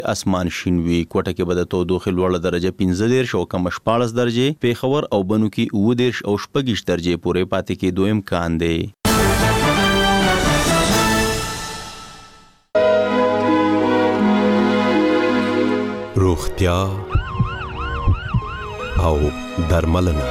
اسمان شین وي. کوټه کې به د تودوخې لوړه درجه 15 او کم 14 درجه، پیښور او بنو کې 19 او 16 درجه پورې پاتې کېدو امکان دی. روغتیا او درملنه.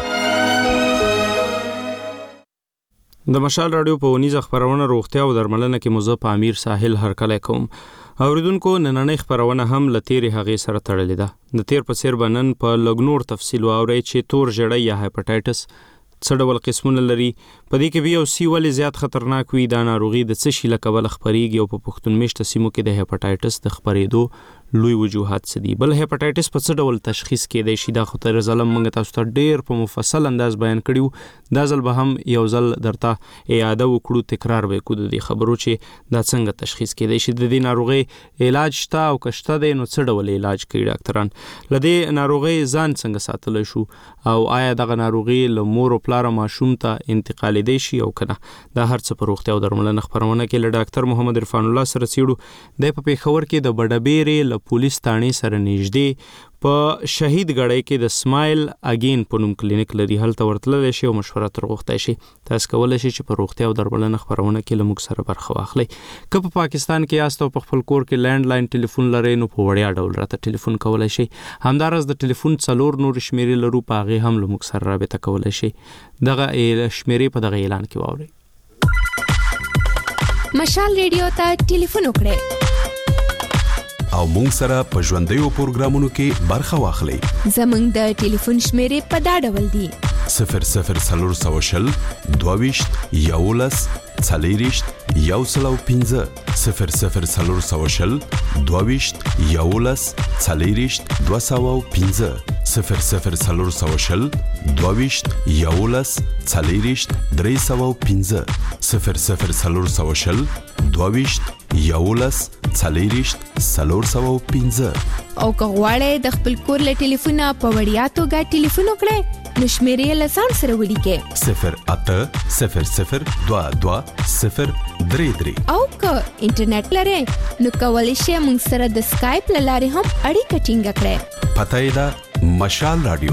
د مشال رادیو په ونیزه خبرونه روغتیا او درملنه کې مزه په امیر ساحل هرکلی کوم. اوریدونکو نننۍ خبرونه هم لتیری هغې سره تړلې ده. د تیر په څیر بنن په لګنور تفصیل واوري چې تور جړی یا هپاتایټس څه ډول قسمونه لري، په دې کې بي او سی ولې زیات خطرناک وي، دا ناروغي د څه شي له کبله خپریږي او په پښتون میشته سیمو کې د هپاتایټس د خپرېدو لوی وجوهات څه دي. بل هپاتایټس په څه ډول تشخیص کېدای شي، دا خو تر ظلم موږ تاسو ته ډېر په مفصل انداز بیان کړیو. دا ځل به هم یو ځل درته اعاده وکړو، تکرار به وکړو د خبرو چې دا څنګه تشخیص کېدای شي. د دې ناروغي علاج شته او کشته دی، نو څه ډول علاج کوي ډاکټران؟ لدې ناروغي ځان څنګه ساتلی شو او آیا دغه ناروغي له مور او پلار ماشوم ته انتقالېدای شي او کنه؟ دا هر څه په روغتیا او درملنه خبرونه کې له ډاکټر محمد عرفان الله سره څېړو. د په پیښور کې د بډبېرې له پولیس تانې سره نږدې په شهید غړی کې د سمایل اگین په نوم کلینیک لري. هلته ورتللی شي او مشوره تر غوښتی شي. تاسو کولی شئ چې په روغتیا او درملنه خبرونه کې له موږ سره برخه واخلئ. که په پاکستان کې یاست او په خپل کور کې لینډ لاین ټلیفون لرئ، نو په وړیا ډول راته ټلیفون کولی شئ. همداراز د ټلیفون 4 نور شمیرې لرو، په هغې هم له موږ سره رابطه کولی شئ. دغه شمیرې په دغه اعلان کې واورئ. مشال ریډیو ته ټلیفون وکړئ او مونږ سره په ژوندیو پروګرامونو کې برخه واخلئ. زمونږ د ټلیفون شمیرې په دا ډول دي: 00420 22 11 40 115 00420 22 11 40 215 00420 22 11 40 315 00420 22 11 40 315. او که غواړئ د خپل کور له ټلیفونه په وړیا توګه ټلیفون وکړئ، نو شمیرې له ځان سره ولیکئ 080022 او که انټرنیټ لرئ، نو کولی شئ موږ سره د سکایپ له لارې هم اړیکه ټینګه کړئ. پته یې ده مشال رادیو.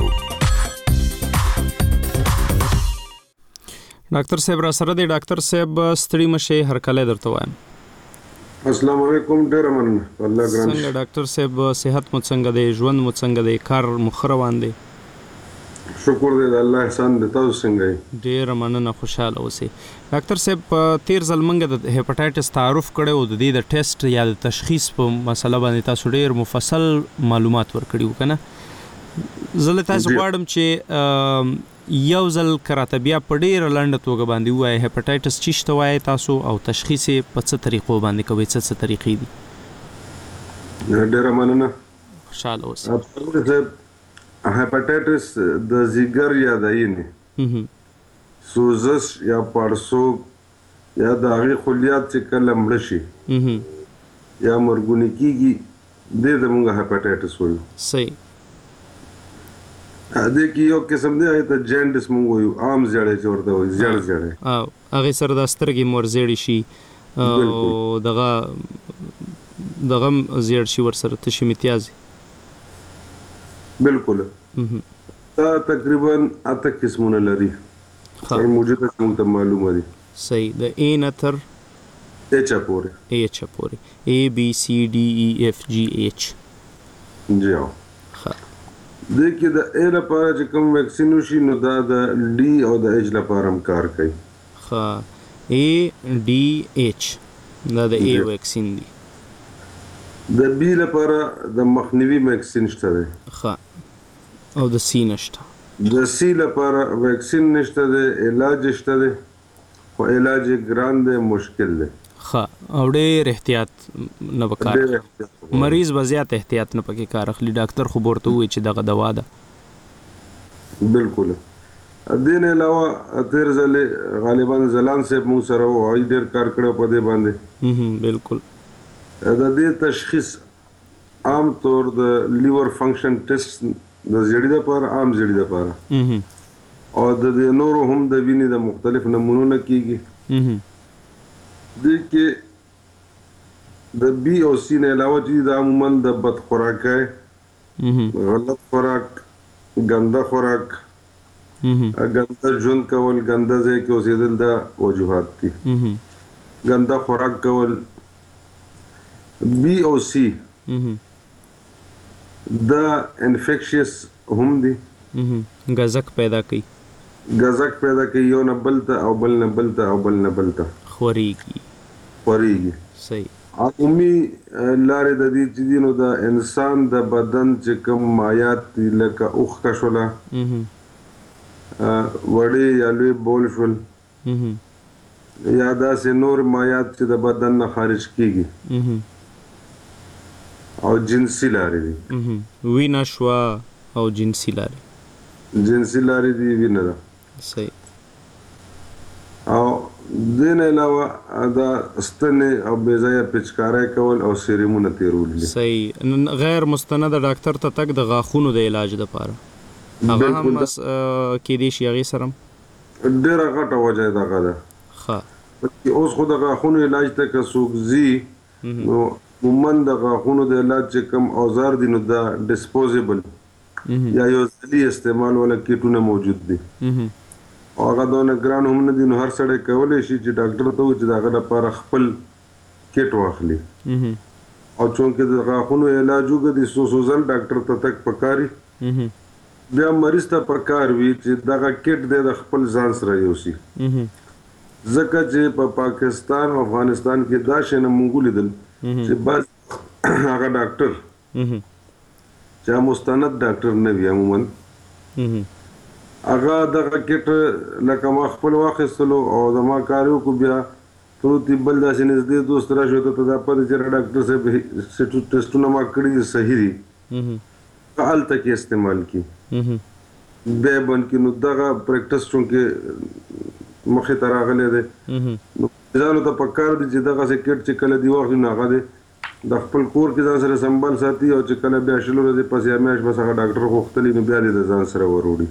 ډاکټر صاحب را سره دی. ډاکټر صاحب ستړي مشئ، هرکلی درته وایم. السلام علیکم. ډېر مننه. الله ګران. څنګه ډاکټر صاحب، صحت مو څنګه دی؟ ژوند مو څنګه دی؟ کار مو ښه روان دی؟ شکر دی، د الله احسان دی. تاسو څنګه یې؟ ډېره مننه، خوشحاله اوسئ. ډاکټر صاحب، په تیر ځل موږ د هپاتایټس تعارف کړی او د دې د ټیسټ یا د تشخیص په مسله باندې تاسو ډېر مفصل معلومات ورکړي وو، که نه؟ زه له تاسو غواړم چې یو ځل کراته بیا په ډېره لنډه توګه باندې ووایئ هپاتایټس څه ته وایئ تاسو او تشخیص یې په څه طریقو باندې کوئ، څه طریقې دي؟ ډېره مننه. خوشحاله اوسئ. هپاتایټس د ځیګر یا د وینې سوزش یا پړسوب یا د هغې خلیات چې کله مړه شي یا مرګونې کېږي، دې ته موږ هپاتایټس وایو. صحیح. دې کې یو قسم دی، هغې ته جینډس موږ وایو، عام زیړی چې ورته وایي، زیړ زیړی. هغې سره دا سترګې مو ورزیړې شي او دغه زیړ شي ورسره تشې متیازې. بالکل. دا تقریبا 8 قسمونه لري، هر موجوده موږ ته معلومه دي. صحیح. د A نه تر H پورې. A B C D E F G H. جی ها. دې کې د A لپاره چې کوم ویکسین وشي، نو دا د D او د H لپاره هم کار کوي. ښه. A D H دا د A ویکسین دی. د B لپاره د مخنیوي ویکسین شته دی. ښه. او د C نشته. د C لپاره ویکسین نشته دی، علاج شته دی، خو علاج ګران دی، مشکل دی. ښه. او ډېر احتیاط نه پکار، مریض به زیات احتیاط نه پکې کار اخلي. ډاکټر خو به ورته ووایي چې دغه دوا ده. بالکل. دې نه علاوه تېر ځلې غالبا زلان صاحب موږ سره و، هغوی ډېر کار کړی په دې باندې. بالکل. د دې تشخیص عام طور د لیور فنکشن ټیسټ د زیړي لپاره، عام زیړي لپاره، او د نورو هم د وینې د مختلف نمونونه کېږي. دې کې د بي او سي نه علاوه چې دا عموما د بد خوراکۍ غلط خوراک ګنده خوراک ګنده ژوند کول ګنده ځای کې اوسېدل دا وجوهات دي ګنده خوراک کول بي او سي دا انفیکشس هم دي غزک پیدا کوي یو نه بل ته او بل نه بل ته خوريږي صحیح عمومي لارې د دې چې دي نو د انسان د بدن چې کوم مایات دي لکه اوښ کشوله وړې یا لوی بول شول یا داسې نور مایات چې د بدن نه خارج کیږي او جنسي لارې دي وینا شوا او جنسي لارې دي وینا ده صحیح او دین علاوه دا ستنې او بیځایه پچکارۍ کول او سیریمونه تیرول دي صحیح غیر مستند ډاکټر ته تک د غاښونو د علاج لپاره هغه هم کې دي شي هغه سره ډېره غټه وجه ده غدا اوس خو د غاښونو علاج ته که څوک ځي نو عموما د غاښونو د علاج چې کوم اوزار دي نو دا ډسپوزیبل یا یو ځلي استعمال ولا کیټونه موجود دي او هغه دونه ګران هم نه دي نو هر سړی کولی شي چې ډاکټر ته وایي چې د هغه لپاره خپل کیټ واخلي او چونکې د غاښونو علاج وکړي څو ځل ډاکټر ته تک پکاري بیا مریض ته پکار وي چې دغه کیټ د خپل ځان سره یوسي ځکه چې په پاکستان او افغانستان کې دا شی نه مونږ لیدل چې بس هغه ډاکټر چې مستند ډاکټر نه وي عموما هغه دغه کیټ لکه ما خپل واخیستلو او زما کار وکړو بیا پروتي بل داسې نږدې دوست راشو ته دا پدې چې ډاکټر صاحب ټیسټونه ما کړي صحیح دي هلته کې استعمال کی بیا بن کې نو دغه پریکټس چونکې مخې ته راغلی دی نو ځانو ته پکار دي چې دغه کیټ چې کله دی واخلي نو هغه دی د خپل کور کې ځان سره سنبال ساتي او چې کله بیا شلو ورځې پس یا میاشت بس هغه ډاکټر غوښتلی نو بیا دې د ځان سره وروړي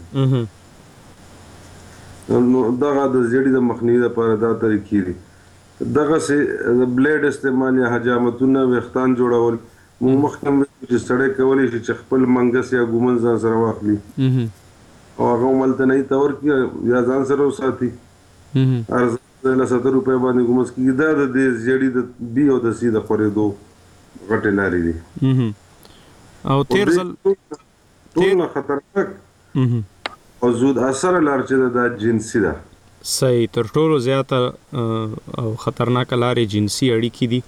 نو دغه د زیړي د مخنیوي لپاره دا طریقې دي دغسې د بلیډ استعمال یا حجامتونه ویښتان جوړول موږ مخکې چې سړی کولی شي چې خپل منګس یا ګومن ځان سره واخلي او هغه هم هلته نه یې ته ورکړي یا ځان سره وساتي ارزښت له 70 روپۍ باندې ګومس کېږي دا د دې زیړي د بي او د سي د خورېدو غټې لارې دي او تیر ځل ټول خطرناک او زود اثر لار چې دا جنسي ده صحیح تر ټولو زیاته او خطرناک لارې جنسي اړیکې دي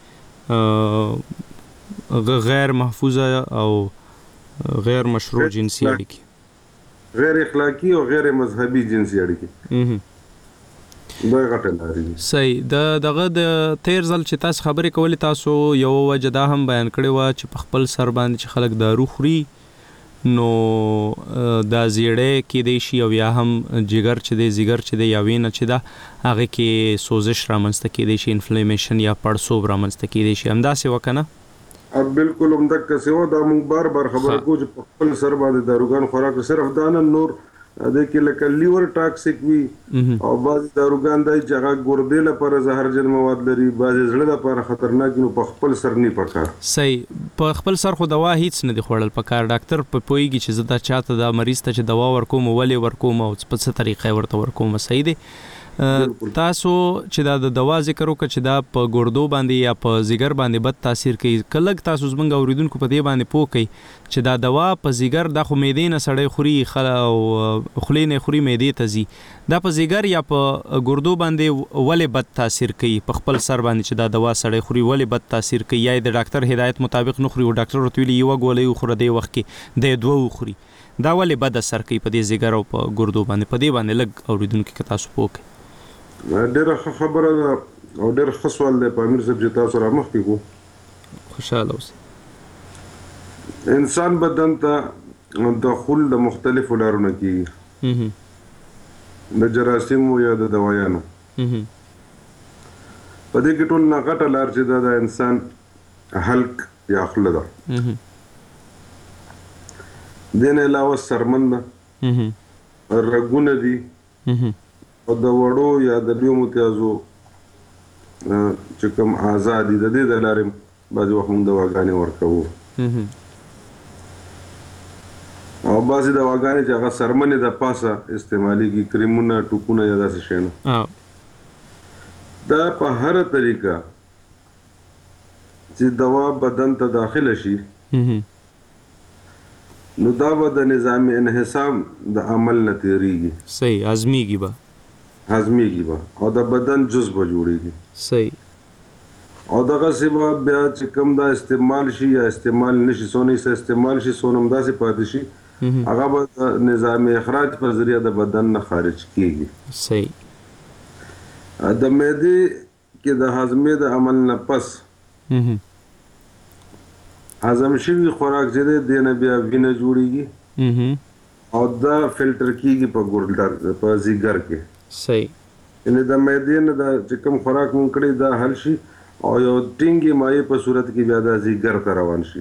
غیر محفوظه او غیر مشروع جنسي اړیکې غیر اخلاقی او غیر مذهبي جنسي اړیکې دا غټه لارې دي صحیح دغه د تیر ځل چې تاسو خبرې کولې تاسو یو وجه دا هم بیان کړی و چې په خپل سر باندې چې خلک دارو خوري نو دا زیړې کې دی شي او یا هم جګر چې دی زیګر چې دی یا وینه چې دا هغه کې سوزش رامنځته کې دی شي انفلیمیشن یا پړسوب رامنځته کې دی شي همداسې وکنه بالکل همدغه څه و دا موږ بار بار خبره کوو چې په خپل سر باندې داروګان خوراک صرف دا نه نور د کې لکه لیور ټاکسیک وي او بعض داروګان دای چې هغه ګردې لپاره زهرجن مواد لري بعض زړه لپاره خطرناک نو په خپل سر نه پکار صحیح په خپل سر خو دوا هیڅ نه دی خوړل پکار ډاکټر په پويږي چې زدا چاته دا مریض ته چې دوا ورکوم ولې ورکوم او په څه طریقې ورته ورکوم صحیح دی تاسو چې دا د دوا ذکر وکړه چې دا په ګردو باندې یا په زیګر باندې بد تاثیر کوي کله تاسو زمونږ اوریدونکو په دې باندې پوه کوي چې دا دوا په زیګر د خو معدې نه سړی خوري او خولې نه خوري معدې ته ځي دا په زیګر یا په ګردو باندې ولې بد تاثیر کوي په خپل سر باندې چې دا دوا سړی خوري ولې بد تاثیر کوي یا د ډاکټر هدایت مطابق نه خوري او ډاکټر ورته ویلي یو ګولۍ وخوره دی وخت کې د دوه وخوري دا ولې بد اثر کوي په دې زیګر او په ګردو باندې په دې باندې لګ اوریدونکو کې تاسو پوه کوي ډېره خبره ده او ډېر ښه سوال دی په امیر صاحب چې تاسو را مخکې کو خوشاله اوسئ انسان بدن ته دخول د مختلفو لارو نه کېږي د جراثیمو یا د دوایانو په دې کې ټول نه غټه لار چې دا د انسان حلق یا خوله ده دې نه علاوه سرمن ده رګونه دي او د وړو یا د لویو متیازو چې کوم اعضا دي د دې د لارې بعضې وخت موږ دواګانې ورکوو او بعضې دواګانې چې هغه سرمنې د پاسه استعمالیږي کریمونه ټوکونه یا داسې شیونه دا په هره طریقه چې دوا بدن ته داخله شي نو دا به د نظام انحسام د عمل نه تیریږي صحیح هضمیږي به او د بدن جز به جوړیږي صحیح او دغه سبا بیا چې کوم دا استعمال شي یا استعمال نشي سونه استعمال شي سونه داسې پاتې شي هغه به نظام اخراج په ذریعہ د بدن نه خارج کیږي صحیح د معدې کې د هضمې د عمل نه پس هضم شوی خوراک چې د نه بیا وینه جوړیږي او دا فلټر کیږي په ګردل په ځیګر کې صحیح یعنی د معدې نه د چې کوم خوراک مونږ کړی دا حل شي او یو ټینګي مایع په صورت کې بیا د ځیګر ته روان شي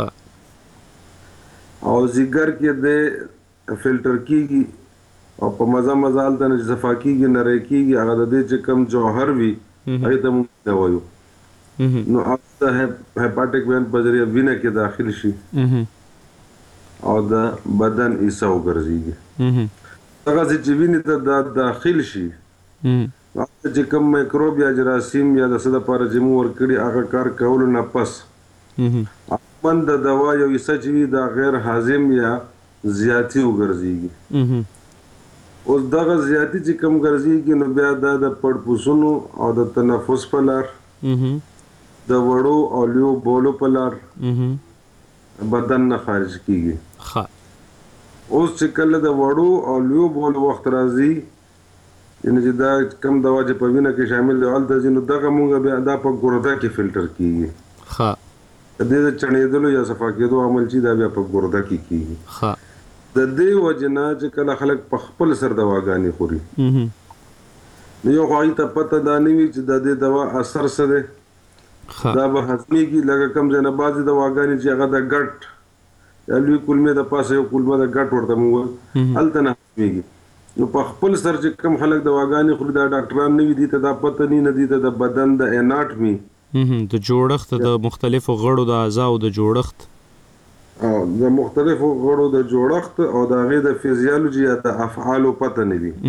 او ځیګر کې د فلټر کیږي او په مزه مزال ته چې صفا کیږي نری کیږي هغه د دې چې کوم جوهر وي هغه ته مونږ وایو نو د هپاټیک وین په ذریعہ وینه کې داخل شي او د بدن ایسا وګرځيږي هغه چې وینه ته داخل شي چې کوم میکروب یا جراثیم یا د څه لپاره چې مو ورکړي هغه کار کول نه پس بند د دوا یو ایسا چې دا غیر هاضم یا زیاتی وګرځيږي اوس دغه زیاتی چې کوم ګرځيږي نو بیا د پړپوسونو او د تنفس په لار د وړو او لیو بولو په لار بدن نه خارج کیږي اوس چې کله د وړو او لیو بولو وخت راځي یعنی چې دا کم دوا چې په وینه کې شامل دی ولته نو دغه مونږ بیا دا په ګرده کې فلټر کیږي د دې چڼېدلو یا صفا کېدو عمل چې دا بیا په ګرده کې کیږي د دې وجنه چې کله خلک په خپل سر دواګانې خوري نو یو خواهی ته پته دا نه وي چې د دې دوا اثر څه دی دا به هضمېږي لکه کم ځای نه بعضې دواګانې چې هغه د ګټ یا لوی کولمې د پاسه یو کولمه د ګټ ورته موږ هلته نه هضمېږي نو په خپل سر چې کوم خلک دواګانې خوري دا ډاکټران نه وي دي ته دا پته نه دي ته د بدن د اناټمي د جوړښت د مختلفو غړو د اعضاو د جوړښت او د مختلفو غړو د جوړښت او د هغې د فزیالوجي یا د افعالو پته نه وي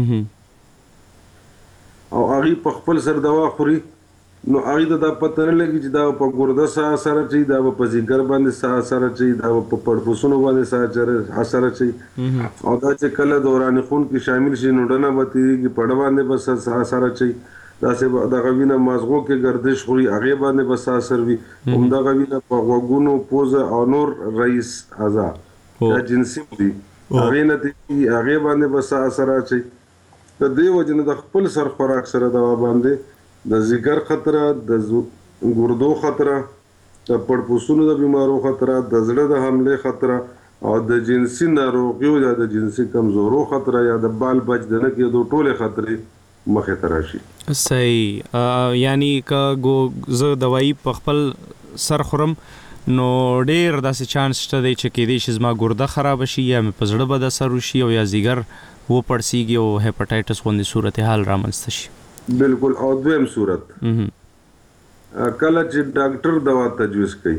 او هغې په خپل سر دوا خوري نو هغې ته دا پته نه لګي چې دا په ګرده څه اثر اچوي دا په ځیګر باندې څه اثر اچوي دا په پړپوسونو باندې څه اثر اچوي او دا چې کله دوران خون کې شامل شي نو ډنه به تېرېږي پړه باندې به څه اثر اچوي داسې دغه وینه مازغو کې گردش خوري هغې باندې به څه اثر وي همدغه وینه په غوږونو پوزه او نور رئیس اعضا یا جنسي دي هغې نه تېرېږي هغې باندې به څه اثر اچوي د دې وجې نه د خپل سر خوراک سره دوا باندې د ځیګر خطره د ګردو خطره د پړپوسونو د بیمارو خطره د زړه د حملې خطره او د جنسي ناروغیو یا د جنسي کمزورو خطره یا د بال بچ د نه کېدو ټولې خطرې مخې ته راشي صحیح یعنی که زه دوايي په خپل سر خورم نو ډېر داسې چانس شته دی چې کېدای شي زما ګرده خراب شي یا مې په زړه بد اثر وشي او یا ځیګر وپړسیږي او هیپاټایټس غوندې صورتحال رامنځته شي بالکل او دویم صورت کله چې ډاکټر دوا تجویز کوي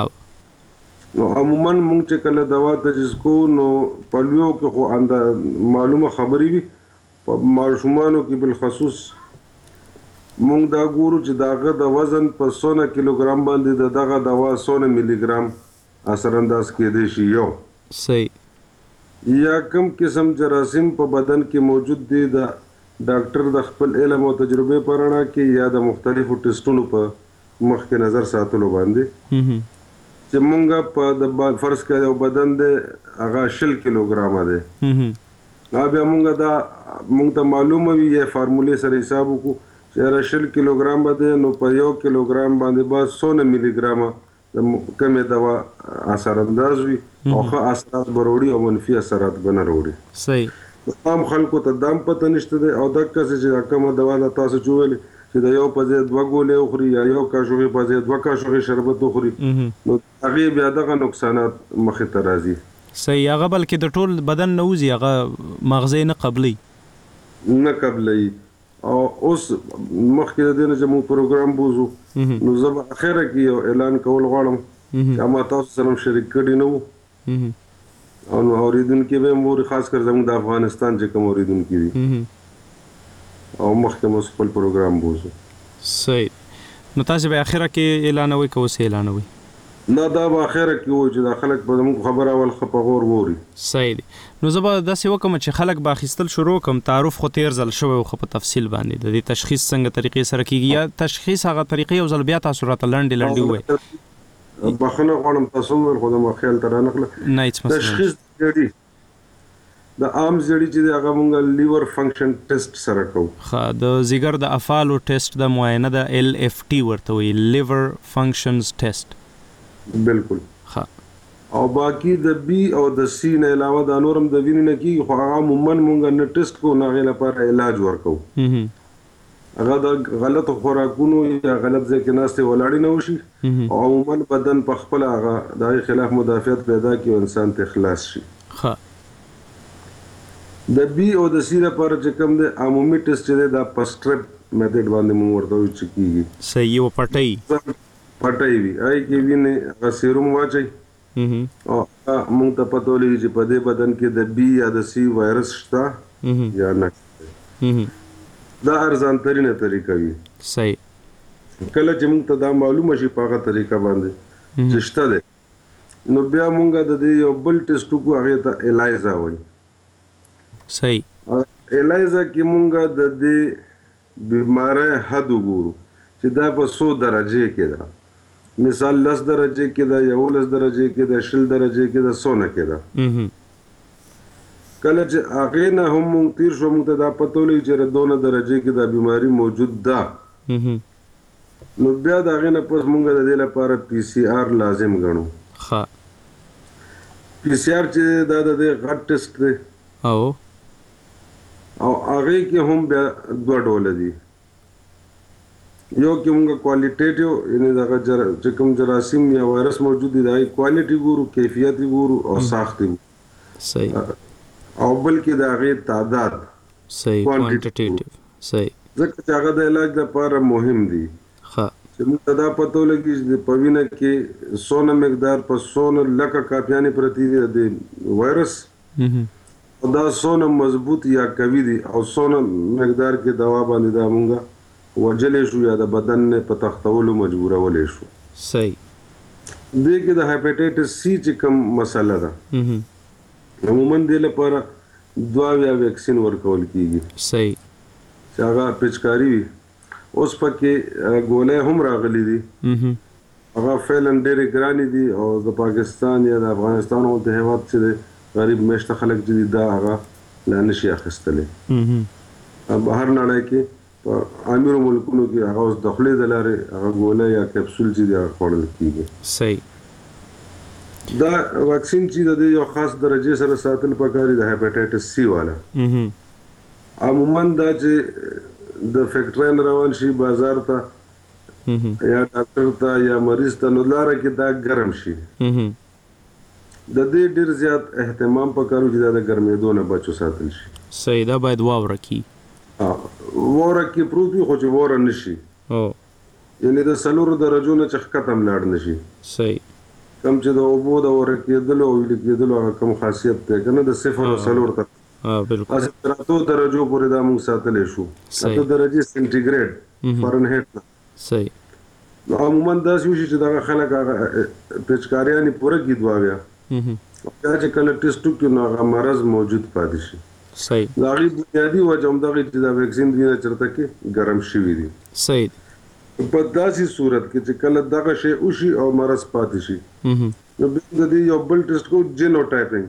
نو عموما مونږ چې کله دوا تجویز کوو نو په لویو کې خو معلومه خبرې وي په ماشومانو کې بالخصوص مونږ دا ګورو چې داغه د وزن په 100 کیلوګرام باندې دغه دوا 100 ملي ګرام اثر انداز کېدی شي یو صحیح یا کم قسم جراثیم په بدن کې موجود دي د ډاکټر د خپل علم او تجربه پرانا کې یا د مختلفو ټیسټونو په مخ کې نظر ساتلو باندې چې مونږه په د فرض کړو یو بدن د هغه 10 کیلوګرام دی بیا مونږ ته معلومه وي یا فارمولې سره حساب وکړو چې 10 کیلوګرام باندې نو په 1 کیلوګرام باندې با 100 ملي ګرام د کمې دوا اثر انداز وي او ښه اثرات بروړي او منفي اثرات بنه وروړي صحیح عام خلکو ته دام پته نشته دی او دغه چې کومه دوا د تاسو چويل چې د یو په ځای 2 ګولې خوري یا یو کاشوغه په ځای 2 کاشوغه شربت خوري نو هغه بیا دغه نقصانات مخې ته راځي صحیح هغه بلکې د ټول بدن نوځي هغه مغزه نه قبلي او اوس مخکې د دې نه چې موږ پروګرام بوزو نو زه به اخره کې یو اعلان کول غواړم چې ما تاسو سره شریک کړی نه وو او نو اوریدونکي به مور خاص کر زموږ د افغانستان چې کوم اوریدونکي دي او مخکې مو خپل پروګرام بوزو. صحیح. نو تاسو به اخره کې اعلانوي کوو سه اعلانوي نه دا به اخره کې وو چې د خلک په موږ خبره اول خپغور ووري. صحیح دی. نو زبر داسې وکم چې خلک باخستل شروع کوم تعارف خو تیر ځل شوی خو په تفصیل باندې د دې تشخیص څنګه طریقې سره کیږي یا تشخیص هغه طریقې او ځل بیا تاسو راته لنډي وای بخنه غواړم تاسو ور خو د مخیل تر نه خپل نه هیڅ مسله تشخیص دی د عام زړی چې هغه مونږ لیور فنکشن ټیسټ سره کوو. خا د زیګر د افعالو ټیسټ د معاینه د LFT ورته وی لیور فنکشنز ټیسټ. بالکل. ها او باقی د بی او د سی نه علاوه د نورم د وینې نه کی خو هغه عموما مونږ نه ټیسټ کو نه غي لپاره علاج ورکو. هغه د غلط خوراکونو یا غلط ځکه ناشته ولاړی نه وشي او عموما بدن په خپل هغه د خلاف مدافعت پیدا کوي او انسان ته خلاص شي. ها د بی او د سی لپاره چې کوم د عمومي ټیسټ دی د پسټریپ میتھډ باندې مونږ ورته وی چې کیږي. صحیح و پټي وی آی کې وینې سیروم واچي او مونږ ته پته ولګي چې په دې بدن کې د بی یا د سی وایرس شته یا نه. دا ارزان ترینه طریقه وي. صحیح. کله چې مونږ ته دا معلومه شي په هغه طریقه باندې چې شته ده نو بیا مونږ د دې یو بل ټیسټ کو هغه ته الایزا وایي. صحیح. الایزا کې مونږ د دې بیماری حد وګورو چې دا په 100 درجه کې ده. مثال 10 درجه کې ده یا 10 درجه کې ده 20 درجه کې ده 100 کې ده. کله چې هغه نه هم مونږ تیر شو مونږ ته دا پته ولګي چې 2 درجه کې دا بیماری موجود ده نو بیا دا غي نه پس مونږ د دې لپاره PCR لازم غنو. ها PCR چې دا د غټ ټیسټ دی او هغه کې هم بیا 2 ډول دي. یو کې موږ کوالټیټیو یعنی دا چې کوم جراثیم یا وایرس موجود دي دا کوالټي ګورو کیفیت ګورو او ساخت ګورو. صحیح. او بل کې دا غي تعداد. صحیح. کوانټیټیټیو. صحیح. ځکه چې هغه د علاج لپاره مهم دي. ها چې موږ دا پته لګي چې په وینه کې 100 مقدار په 100 لکه کاپیانې پرتی دي د وایرس دا 100 مضبوط یا قوي دي او 100 مقدار کې دوا باندې دا مونږه وجلې شو یا د بدن نه په تختولو مجبورولې شو. صحیح. دې کې د هپاتایټس سی چې کوم مسله ده عموما دې لپاره 2 یا ویکسین ورکول کیږي. صحیح. چې هغه پچکاری وي اوس پکې ګولې هم راغلي دي هغه فعلا ډېرې ګرانې دي او د پاکستان یا د افغانستان او د هیواد چې غریب مشته خلک دي دا هغه لانه شي اخستلې بهر نړۍ کې په امیر ملکونو کې هغه اوس داخلي د لارې هغه ګولې یا کپسول چې دی خوړل کیږي. صحیح. دا واکسین چې د یو خاص درجه سره ساتل پکاري د هپاتایټس سی والا عموما دا چې د فیکټرین روان شي بازار ته یا ډاکټر ته یا مریض ته نو لاره کې دا ګرم شي د دې ډیر زیات اهتمام پکارو چې دا د ګرمېدو نه بچو ساتل شي. صحیح. دا باید واوره کی کې پروت وي خو چې وره نشي یعنی د 4 درجو نه چې ختم لاړ نشي. صحیح. کم چې د اوبو د وره کېدلو او ویل کېدلو هغه کم خاصیت ده کنه د 0 او 4 تک بالکل 8 درجو پورې دا موږ ساتلې شو 8 درجه سنټیګریډ فارنهایت. صحیح. عموما دا چې دا خلک هغه پچکاریانی پوره کی دوا بیا دا چې کله ټیسټ کې نو هغه مرز موجود پاتې شي. صحیح. دا غي بنیادی وجه هم دا چې دا ویکسین دی چرته کې ګرم شوی دی. صحیح. په داسې صورت کې چې کله دغه شی او شي او مرز پاتې شي نو د دې یو بل ټیسټ کو جینوټایپینګ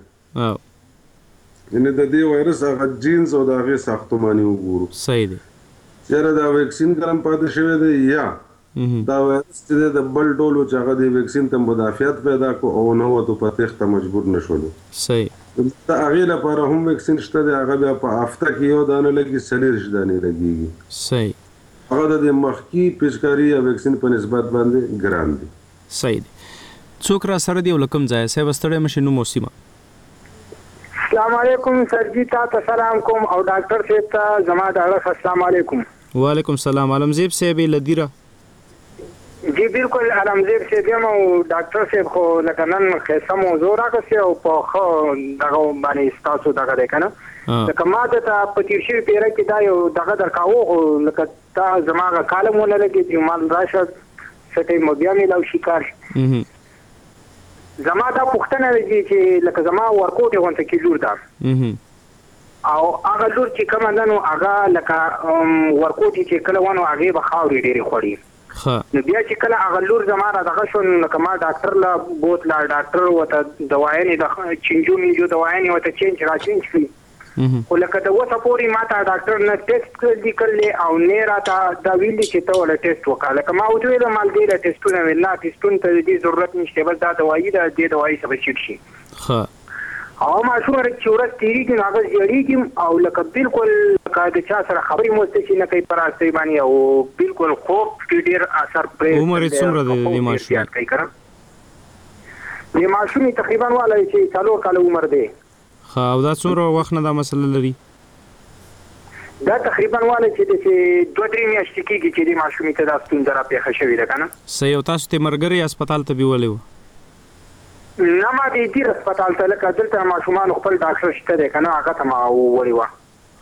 یعنی د دې وایرس هغه جینز او د هغه ساختماني وګورو. صحیح دی. چیرې دا ویکسین ګرم پاتې شوی دی یا دا وایرس چې د بل ډول چې هغه د ویکسین ته مدافعت پیدا کو او نو ته په تخته مجبور نشول. صحیح. دا هغه لپاره هم ویکسین شته دی هغه بیا په هفته کې یو دانه لګي 40 دانې لګيږي. صحیح. هغه د مخکی پچکاری یا ویکسین په نسبت باندې ګران دي. صحیح. څوک را سره دی ولکم ځای سه وستړې مشینو موسمه السلام علیکم سرجی تاسو سلام کوم او ډاکټر صاحب ته زما د اړه السلام علیکم. وعلیکم السلام. علمزیب صاحب لدیره. جی بالکل علمزیب صاحب یم او ډاکټر صاحب خو لکه نن خیسه موضوع راکسي او په خو دغه باندې تاسو دغه ده کنه لکه ما ته په تیر شي پیره کې دا یو دغه درکاو لکه تا زماغه کالم ولګي چې مال راشه سټي مبیا مې لو شکار زما دا پښتنه دی چې لکه زما ورکوټ غونته کې جوړ ده او هغه لور چې کوم اندنو هغه لکه ورکوټ چې کله ونه هغه به خاوري ډېری خوړي نو بیا چې کله هغه لور زما را دغه شو لکه ما ډاکټر لا بوت لا ډاکټر وته دوايانې د چنجو منجو دوايانې وته چینج را چینج کړي خو لکه د وسه پوري ما ته ډاکټر نه ټیسټ کړل او نه راته دا ویلي چې ته ولا ټیسټ وکړه لکه ما وته ویل مال دې لا ټیسټونه ویل نه ټیسټونه ته دې ضرورت نشته بس دا دوايي دا دې دوايي سبا شي او ما شو چې ورځ تیریږي نو هغه جوړیږي او لکه بالکل لکه د چا سره خبرې مو ستې نه کوي پر اساس باندې او بالکل خوب ډېر اثر پرې عمر څومره دی د ماشوم د ماشوم تقریبا والا چې 4 کال عمر دی او دا څومره وخت نه دا مسله لري دا تقریبا والا چې د 2-3 میاشتې کېږي چې د ماشوم ته دا ستونزه را پیښه شوې ده کنه سې او تاسو ته مرګري هسپتال ته بیولې نه ما دې دې هسپتال ته لکه دلته ماشومان خپل ډاکټر شته دی کنه هغه ته ما وړي وا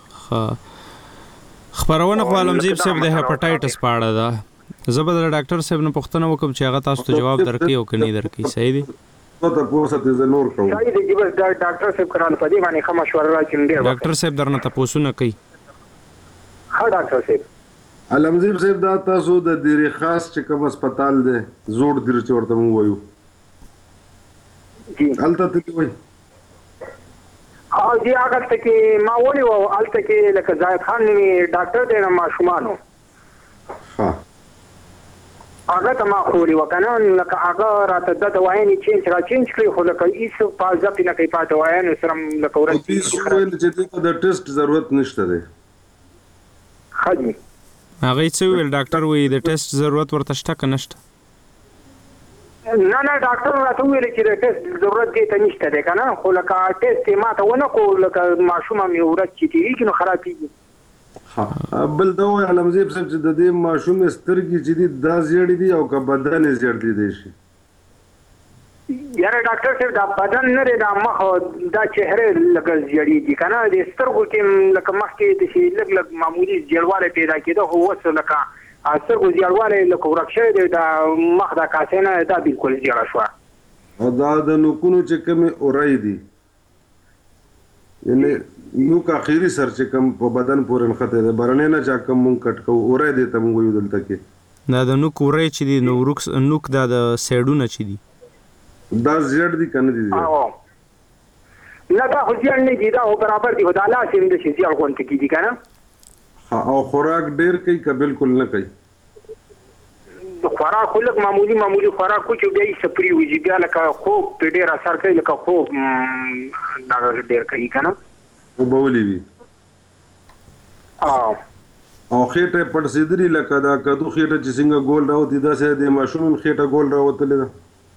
خبرونه خو علمزیب صاحب د هپاټایټس په اړه ده زه به د ډاکټر صاحب نه پوښتنه وکم چې هغه تاسو ته جواب درکړي او کني درکړي صحیح دی ته پوسه ته نور کوم صحیح دی چې بس ډاکټر صاحب کړه په دې باندې کوم مشوره راکړم ډیر ډاکټر صاحب درنه تاسو نه کوي ها ډاکټر صاحب علمزیب صاحب دا تاسو د ډیری خاص چې کوم هسپتال دی زوړ دیر چې ورته مو وایو جی الته ته وای او جی هغه ته کې ما ولي او الته کې لکه زاید خان می ډاکټر دی نه ماشومانو ها هغه ته ما خوري وکنه لکه هغه راته د دوايانې چینج کړی خو لکه هیڅ پازه نه کوي په دوايانو سره لکه ورته چې د ټیسټ ضرورت نشته دی خدمت هغه څه ویل ډاکټر وی د ټیسټ ضرورت ورته شته که نشته نه ډاکټر راته ویل چې د ټیسټ ضرورت دې ته نشته دی کنه خو لکه ټیسټ ما ته ونه کو لکه ماشومه مې ورځ چې تیږي نو خرابېږي بل دا وای علمزیب صاحب چې د دې ماشوم سترګې چې دي دا زیړې دي او که بدن یې زیړ دي شي یاره ډاکټر صاحب دا بدن نه دی دا مخ دا چهره لکه زیړې دي کنه د سترګو کې لکه مخ کې د شي لګ معمولی زیړواله پیدا کېده خو وڅ لکه سترګو زیړواله لکه ورکشه دی دا مخ دا کاسه نه دا بالکل زیړه شو او دا د نوکونو چې کومه اورای دي یعنی نو کا اخیری سر چې کوم په بدن پورې نخته ده برنه نه چا کوم مونږ کټ کو اورای دي ته مونږ یو دلته کې دا د نوک اورای چې دي نو نوک دا د سیډونه چې دي دا زیړ دي کنه دي نه دا خو ځان نه دي دا برابر دي دا لا سیم د شي ځان کوونته کې دي کنه او خوراک ډیر کوي که بالکل نه کوي خوراک خلک معمولی خوراک کو چې بیا یې سپری وږي بیا لکه خوب په ډیر اثر کوي لکه خوب دا ډیر کوي کنه او بولی وی او خېټه پټ سیدری لکه دا کدو خېټه چې څنګه ګول راوتی دا سه د ماشوم خېټه ګول راوتلې ده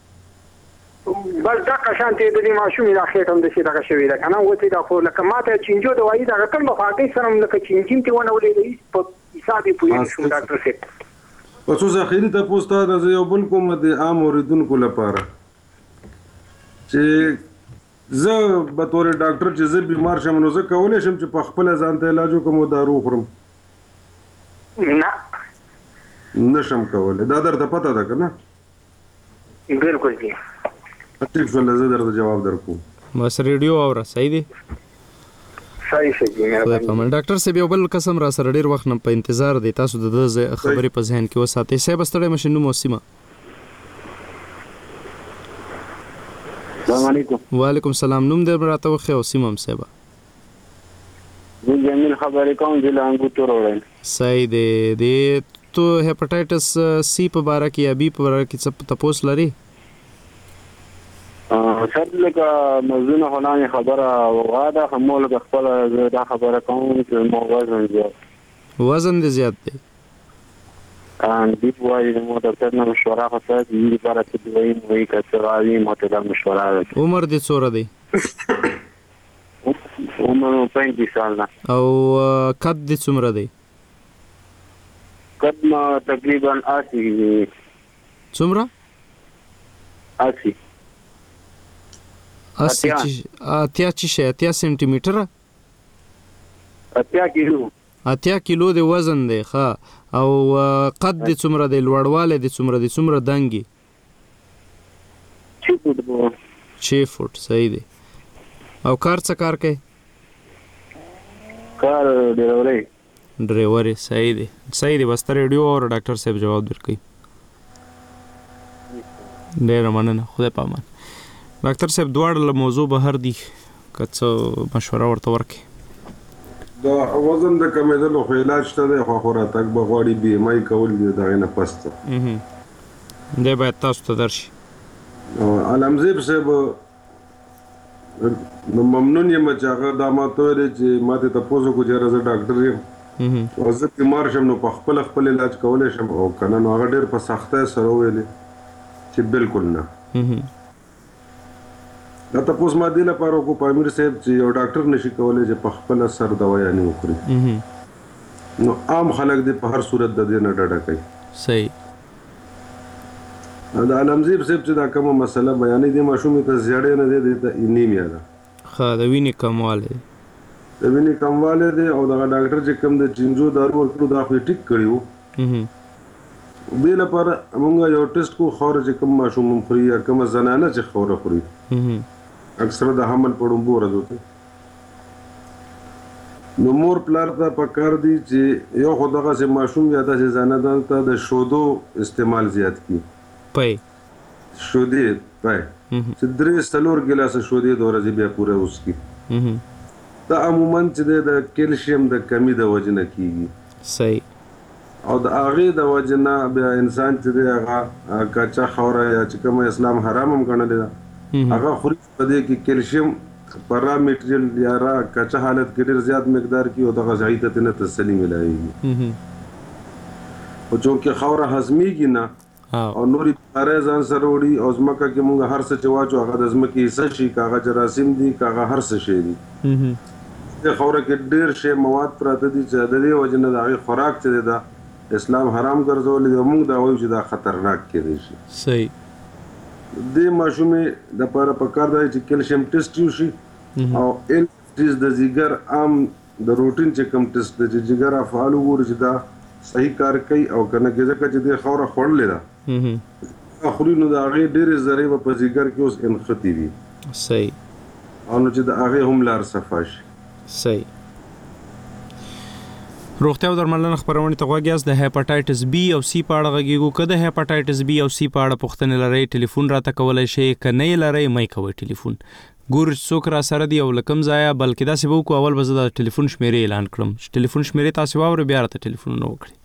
بس دا قشانته د ماشوم د خېټه هم د شي دا شوی ده کنه وته دا خو لکه ماته چنجو دوايي دا کله مخاطي سره لکه چنجیم ته ونه ولې په حساب پوي شو ډاکټر صاحب پسو ځخیری ته پوسټه د یو بل کوم د عام اوریدونکو لپاره چې زه به تور ډاکټر چې زه بیمار شم نو زه کولای شم چې په خپل ځان ته علاج وکم او دارو خورم نه نشم کولای دا درته پته ده کنه بالکل جی ټیک شو زه درته جواب درکوم بس ریډیو اوره صحیح دی صحیح شي په ډاکټر صاحب یو بل قسم را سره ډیر وخت نه په انتظار دی تاسو د خبرې په ذهن کې وساتئ صاحب ستړی مشنو موسمه السلام علیکم وعلیکم السلام نوم دې راته وخه او سیمم صاحب زه جمیل خبرې کوم د لانګو تورول صحیح دی تو هپاټایټس سی په باره کې یا بی په باره کې څه تاسو لري سر لکه موضوع هلانه خبره واده همول د خپل دا خبره کوم چې مو وزن دې زیات دی ان دې وایي نو د ترنه مشوره خاصه دې لپاره چې دوی وایي کڅوالي ماته د مشوره عمر دې څوره دی 35 سال نه. او قد دې څومره دی؟ قد ما تقریبا 80. څومره؟ 80. 80 سنټي میټر. 80 کیلو. 80 کیلو د وزن دی. ښه. او قد دې څومره دی؟ لوړوالی دې څومره دی؟ څومره دنګي؟ 6 فوټ. 6 فوټ. صحیح دی. او کار څه کار کوي؟ کار ډرایوري. صحیح دی. صحیح دی. بس ریډیو او ډاکټر صاحب جواب درکړي. ډېره مننه. خدای پامان. ډاکټر صاحب دواړه له موضوع بهر دي، که څه مشوره ورته ورکړي. دا وزن د کمیدلو خو علاج شته دی، خو راتګ به غواړي BMI کول دي دغې نه پس ته دی باید تاسو ته درشي. علمزیب صاحب نو ممنون یم چې هغه دا ماته ویلې چې ما ته تپوس وکړو چې زه ډاکټر یم او زه بیمار شم نو په خپل علاج کولی شم او که نه نو هغه ډېر په سختۍ سره وویلې چې بالکل نه. دا تپوس ما دې لپاره وکړو په امیر صاحب چې یو ډاکټر نشي کولی چې په خپله سر دوایانې وخوري، نو عام خلک دې په هر صورت د دې نه ډډه کوي. صحیح. د علمزیب صاحب چې دا کومه مسله بیانې دې ماشومې ته زیړی نه دی، دې ته انیمیا ده. ښه. د وینې کموالی دی. د وینې کموالی دی او دغه ډاکټر چې کوم د چینجو دارو ورکړو دا خو یې ټیک کړي وو. دې لپاره موږ یو ټیسټ کو خوره چې کوم ماشوم خوري یا کومه زنانه چې خوره خوري اکثره د حمل په ړومبو ورځو کې، نو مور پلار ته پکار دي چې یو خو دغسې ماشوم یا داسې زنانه ته د شودو استعمال زیات کړي. پی شودې پی چې 3-4 ګیلاسه شودې د ورځې بیا پوره وڅښي. دا عموماً چې د کیلشیم د کمی د وجې نه کېږي. صحیح. او د هغې د وجې نه بیا انسان چې دی هغه کچه خاوره یا چې کومه اسلام حرام هم ګڼلې ده هغه خوري، په دې کې کیلشیم په را میټریل یا را کچه حالت کې ډېر زیات مقدار کې او دغه ځای ته نه تسلي ملایږي. خو چونکې خاوره هضمېږي نه او نورې بیمارۍ ځان سره وړي او ځمکه کې مونږ هر څه چې واچو هغه د ځمکې حصه شي، که هغه جراثیم دي که هغه هر څه شی دي. دې خاوره کې ډېر شی مواد پراته دي چې د دې وجې نه د هغې خوراک چې دی دا اسلام حرام ګرځولی دی او مونږ دا وایو چې دا خطرناک کېدی شي. صحیح. دې ماشومې دپاره پکار دی چې کیلشیم ټیسټ وشي او ټیسټ د ځیګر عام د روټین چې کوم ټیسټ دی چې جګر افعال وګوري چې دا صحیح کار کوي او که نه کې ځکه چې دې خاوره خوړلې ده خوري نو د هغې ډېرې ذرې به په ځیګر کې اوس انخطې وي. صحیح. او نو چې د هغې هم لار صفا شي. صحیح. روغتیا او درملنه خبرونه ته غوږ یاست. د هیپاټایټس بی او سی په اړه غږیږو. که د هیپاټایټس بی او سی په اړه پوښتنې لرئ ټلیفون راته کولی شئ، که نه یې لرئ مه یې کوئ ټلیفون. ګورو چې څوک را سره دي او له کوم ځایه، بلکې داسې به وکړو اول به زه د ټلیفون شمېرې اعلان کړم. ټلیفون شمېرې تاسې واورئ بیا راته ټلیفونونه وکړئ.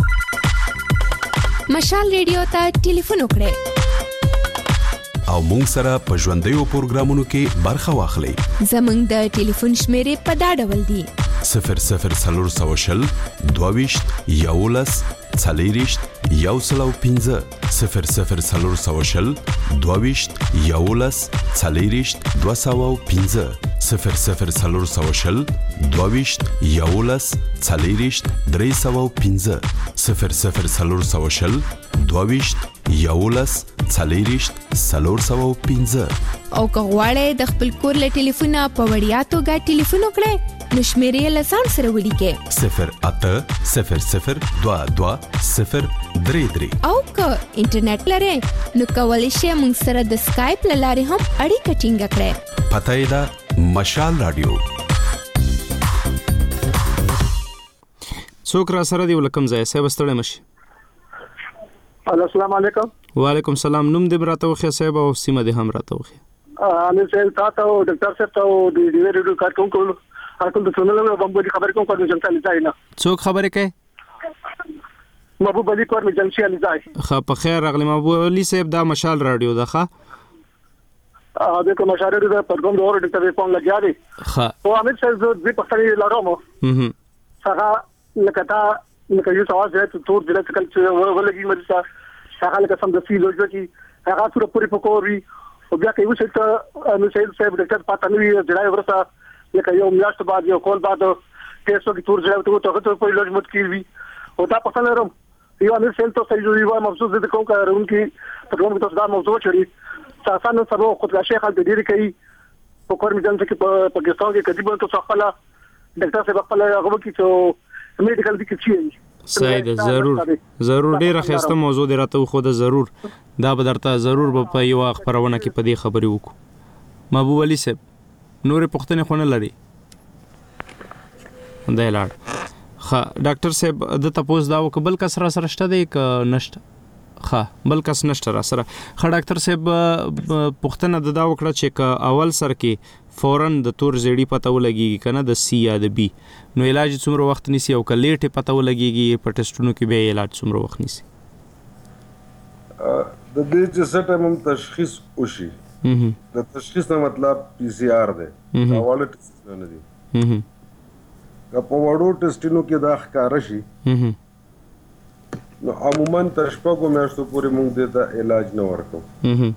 مشال ریډیو ته ټلیفون وکړئ او مونږ سره په ژوندیو پروګرامونو کې برخه واخلئ. زمونږ د ټلیفون شمېرې په دا ډول دي: 0040 22 11 40 105 0040 22 11 40 205 0040 22 11 40 305 0040 22 11 40 305. او که غواړئ د خپل کور له ټلیفونه په وړیا توګه ټلیفون وکړئ نو شمېرې یې له ځان سره ولیکئ 080022 او که انټرنیټ لرئ نو کولی شئ موږ سره د سکایپ له لارې هم اړیکه ټینګه کړئ. پته یې ده مشال رادیو. څوک را سره دی ولکم ځای صاحب ستړی مشي. السلام علیکم. وعلیکم السلام. نوم دې راته وخی صاحب او سیمه دې هم راته وخی. امیر صاحب تاسو او ډاکټر صاحب ته د ریډیو کار کوم هرکل د سنلو بمبودي خبر کوم په جنتا لځای نه. څوک خبرې کوي؟ محبوب علي کور می جنسي لځای. خا په خیر راغلی محبوب علي صاحب. دا مشال رادیو ده ښه؟ دا کوم مشال رادیو ده پرګم د اور ډاکټر په پون لګیا دی. ښه. او امیر صاحب دې په خپل لارو څنګه لکتا لکه یو سواز دی تور د لکه چې ولګي مرسته څنګه لکه سم د فیلو چې هغه سره پوری پکوري او بیا کوي چې نو صاحب ډاکټر پاتنوي ځای ورسره لکه یو میاشت بعد یو کال بعد ټیسټ کې تور ځای ته په لوج مت کیږي او دا په څلور یو امر سیل ته سړي یو مبسوط دي کوم کارون کې په کوم کې تاسو دا موضوع چړي تاسو سره خود لا شیخ د ډیری کوي په کور میدان کې په پاکستان کې کدی به تاسو خپل ډاکټر صاحب خپل هغه کې چې میډیکل دي کې چی صحیح ده ضرور ډیره خسته موضوع دی راته خو ده ضرور دا به درته ضرور په یو خبرونه کې په دې خبرې وکړو محبوب علي صاحب نورې پوښتنې خو نه لري دا لاړ ها ډاکټر صاحب د تاسو دا وکبل کس را سره شته دی ک نشته ها بل کس نشته را سره ها ډاکټر صاحب پوښتنه دا وکړه چې ک اول سر کې فورن د تور زیړی پته ولګي کنه د سی یا د بی نو علاج څومره وخت نیسي او کلیټ پته ولګيږي په ټیسټونو کې به علاج څومره وخت نیسي د دې چې څه ټایم تشخیص وشي د تشخیص نه مطلب پی سی آر دی دا واله ټیسټ نه دي که په وړو ټیسټونو کې دا ښکار شي نو عموما تر شپږو میاشتو پورې موږ دې ته علاج نه ورکو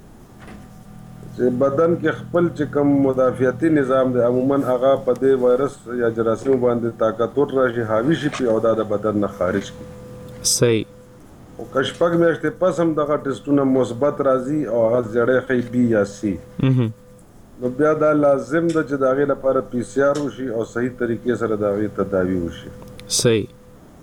چې بدن کې خپل چې کوم مدافعتي نظام دی عموما هغه په دې وایرس یا جراثیم باندې طاقتور راشي حاوی شي او دا د بدن نه خارج کی صحیح او کشپک میاشتې پس هم دغه ټیسټونه مثبت راځي او هغه زړې خې بي یا سی نو بیا دا لازم ده چې دا غي لپاره پی سی آر وشي او صحیح طریقې سره دا غي تداوی وشي صحیح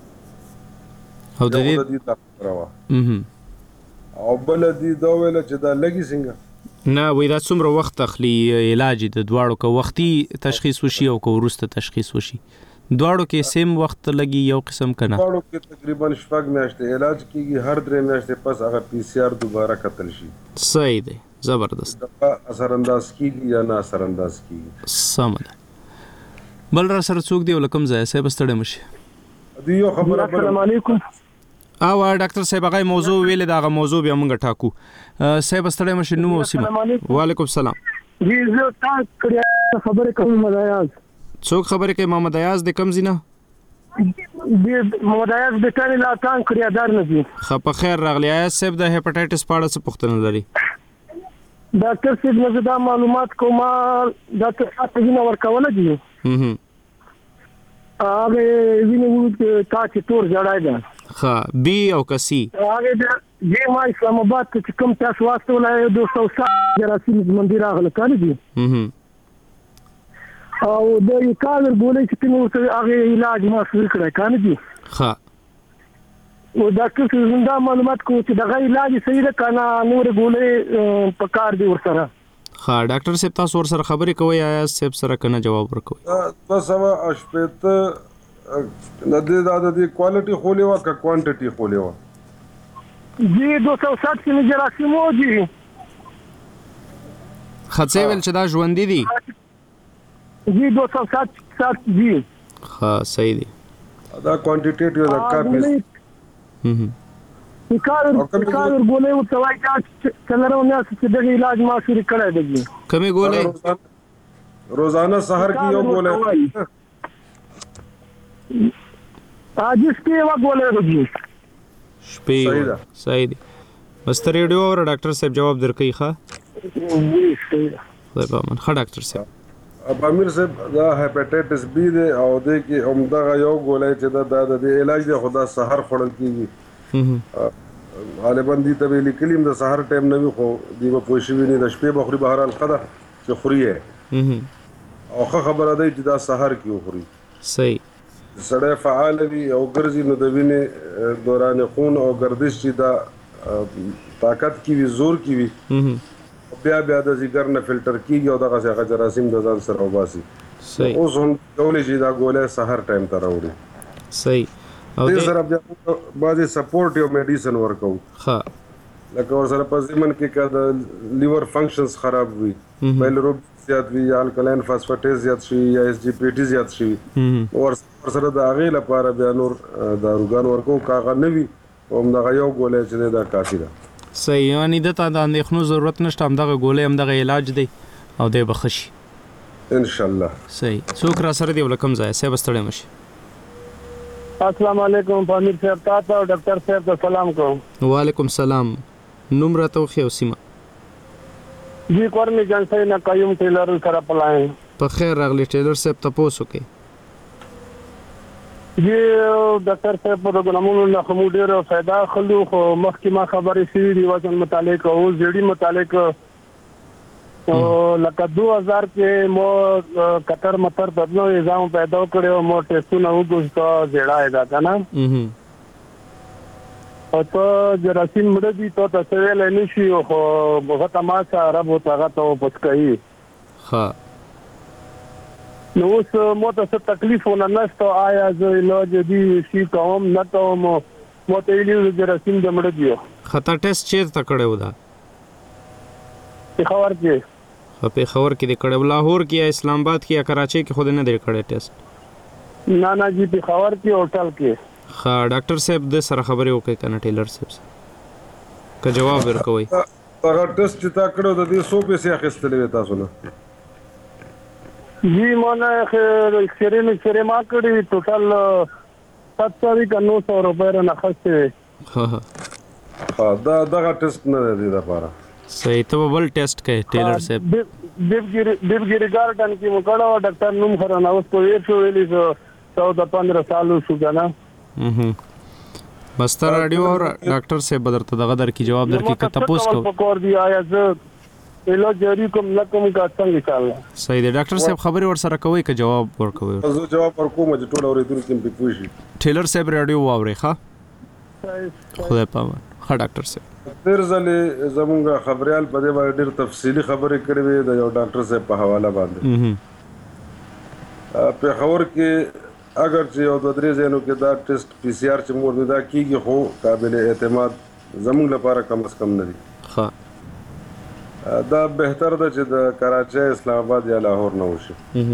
او د دې او بل دې دا ویل چې دا لګي څنګه نه وای دا څومره وخت اخلي علاج د دواړو کو وختي تشخیص وشي او کو ورسته تشخیص وشي دواړو کې سیم وخت لګي یو قسم کنه دواړو کې تقریبا شپږ میاشتې علاج کیږي هر درې میاشتې پس هغه پی سی آر دوباره کتل شي صحیح دی زبردست اثر انداز کیږي یا نه اثر انداز کیږي سم ده بل را سره څوک دی ولکم ځای سه بستړې مشي دی یو خبره السلام علیکم او ډاکټر صاحب هغه موضوع ویل دا موضوع بیا موږ ټاکو صاحب ستړی مشه نو موسیمه وعلیکم السلام جی زه تاسو کړه خبره کوم مدایاز څوک خبره کوي محمد ایاز د کم زینه دی محمد ایاز د کړه لا تان کړه دار نه دي خپ خیر راغلی ایاز صاحب د هپاتایټس پاړه څه پوښتنه لري ډاکټر صاحب نو دا معلومات کوم دا تاسو نه ورکول دي هغه ویني تاسو تور جوړای ده ها بی او کسی هغه د ما اسلام آباد ته کوم تاسو واسطه ولای 207 جراثیم مندر راغله کړی دي او د کاغذ بولې چې موږ هغه علاج ما شروع کړی کړی دي ها او ډاکټر زنده معلومات کو چې دغه علاج صحیح ده کنه نور بولې په کار دی ورسره ها ډاکټر صاحب تاسو ور سره خبرې کوي یا صاحب سره کنه جواب ورکوي تاسو اشپته د دې کوالټي خولې وا کا کوانټټي خولې وا جی 207 کې جراثیم و جی خاصه ول چې دا ژوند دي جی 207 جی ها صحیح دي دا کوانټیټیټیو د کار کار بوله او توای چې څلورو نه چې دغه علاج ما شروع کړی دی کمی ګولې روزانه سحر کې یو ګولې اجس کې وا ګولې روزي شپې صحیح دي بس ریډیو اور ډاکټر صاحب جواب درکې ښه خدای پامن ښه ډاکټر صاحب اب امیر صاحب دا هپاتایټس بی دی او د کې عمدغه یو ګولې چې د علاج دی خدا سحر خورل کیږي غالبا دي ته لیکلیم د سحر ټایم نه وي خو دی په پوښښ ویني د شپې بخوري بهر الخدا چې خوري او خبره ده چې دا سحر کې خوري صحیح سړی فعال وي او ګرځي نو د وینې دوران خون او گردش چې دا طاقت کی وی زور کی وی بیا د ځګر نه فلټر کیږي او دغه څنګه جراثیم د ځان سره وباسي صحیح اوس هم کولې چې دا ګولې سحر ټایم ته راوړي صحیح او دې سره بیا بعضي سپورټ یو میډیسن ورکو ها لکه ور سره په ځمن کې کده لیور فنکشنز خراب وي بایلروب زیات وي یا الکلاین فاسفیټیز زیات شي یا اس جی پی ټی زیات شي ور سره د هغه لپاره بیا نور داروګان ورکو کاغه نوي او دغه یو ګولې چې دا کافي ده صحیح یعنی د تا د اندېښنو ضرورت نشته هم دغه ګولې هم دغه علاج دی او دی بخشي ان شاء الله صحیح څوک را سره دی ولکم ځای سه بستړې مشي السلام علیکم پامیر صاحب تاسو ډاکټر صاحب ته سلام کوم وعلیکم السلام نوم راته خو سیمه جی کورمی جنسای نه قیوم ټیلر سره پلاین په خیر راغلی ټیلر صاحب تاسو کې ډاکټر صاحب په پروګرامونو نه کوم ډیر فائدہ خلو خو مخکې ما خبرې شوې دي وزن متعلق او زیړی متعلق او لکه 2000 کې مو قطر متر بدلو نظام پیدا کړو مو ټیسټونه وګورئ زیړا ہے دا کنه او ته جراثیم مړ دي ته تاسو ویل نه شي خو هغه تماشا عرب او هغه ته پڅکای ها نو اوس مو ته څه تکلیف ونهسته آیا زه علاج دي شي کوم نه کوم مو ته ویل جراثیم د مړ دیو خطا ټیسټ چیرته کړو دا په خبر کې د کړه لاهور کې اسلام آباد کې یا کراچي کې خود نه دی کړه ټیسټ نه جی په خبر کې هوټل کې ها ډاکټر صاحب د سره خبرې وکړي کنه ټیلر صاحب کا جواب ورکوي هغه ټیسټ چې تا کړو د دې 100 پیسې اخیستلې تاسو نه جی مونږه خیرې ما کړی ټوټل 700 روپے نه خسته ها دا ټیسټ نه دی لپاره صحیح ته بل ټیسټ کوي ټیلر صاحب دیوګری ګارډن کې مکړه ډاکټر نوم خرانه اوس په یې شو ویلي 14-15 سال شو کنه بس تر رادیو اور ډاکټر صاحب بدرته دغه در کی جواب در کی کته پوس کو کور دی آیا زه اله جری کوم لکم کا څنګه ان شاء الله صحیح دی ډاکټر صاحب خبري ور سره کوي که جواب ورکوي زه جواب ورکوم چې ټول اوریدونکو کې پوښي ټیلر صاحب رادیو واوري ښه خدای پامان ها ډاکټر صاحب تر ځلې زمونږ خبريال په دې باندې ډېر تفصیلی خبرې کړې وې د یو ډاکټر صاحب په حواله باندې په خبر کې اگر چې یو د درې ځینو کې دا ټیسټ پی سی آر چې موږ دا کیږي خو قابل اعتماد زمونږ لپاره کم از کم نه دي ها دا بهتر ده چې د کراچي اسلام آباد یا لاهور نه وشي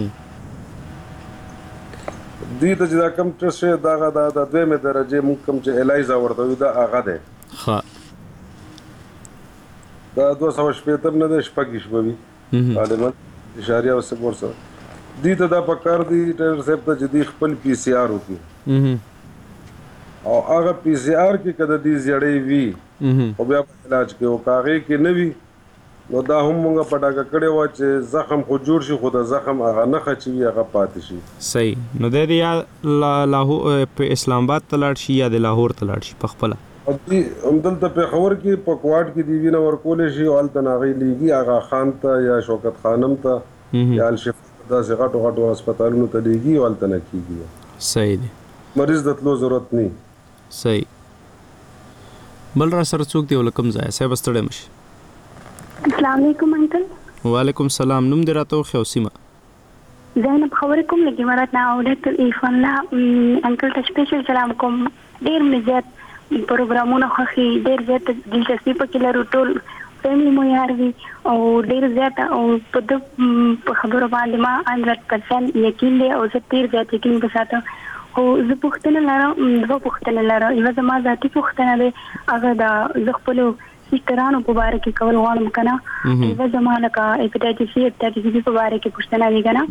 دې ته چې دا کم ټیسټ دا د دویمه درجه موږ کم چې الایزا ورته دا هغه ده ها دا 270 نه د شپږ شپوي غالبا اشاریه او سپور سره دې ته دا پکار دي ټیلر صاحب ته جدي خپل پی سی آر وکي او هغه پی سی آر کې کده دې زړې وی او بیا علاج کې او کاغې کې نه وی نو دا هم موږ پټاګه کړي و چې زخم خو جوړ شي خو د زخم هغه نه خچوي هغه پاتې شي صحیح نو د یا لاهور په اسلام آباد تلاړ شي یا د لاهور تلاړ شي په خپل همدلته په خبر کې په کوارټ کې دی وینه ورکول شي او التناغي لیږي آغا خان ته یا شوکت خانم ته یا الشفا دا غټو هسپتالونو ته لیږي او التنه کیږي صحیح دی مریض د تلو ضرورت نه صحیح بل را سره څوک دی ولکم ځای صاحب ستړی مشي السلام علیکم انکل وعلیکم السلام نوم دې راته خو سیمه زینب خبرې کوم لګي مراد نه او ډاکټر ایفان لا انکل ته سپیشل سلام کوم ډیر مزيات پروګرامونه خوخي ډیر زیات دلچسپي پکې لرو ټول فیملی مو یار وی او ډیر زیات او په خبرو باندې ما 100% یقین دی او زه ډیر زیات یقین بساته او زه پوښتنه لرم یو زما ذاتي پوښتنه ده هغه د خپل سیسترانو په اړه کې کول غواړم کنه یو زما لکه هپاتایټس سی په اړه کې پوښتنه وی کنه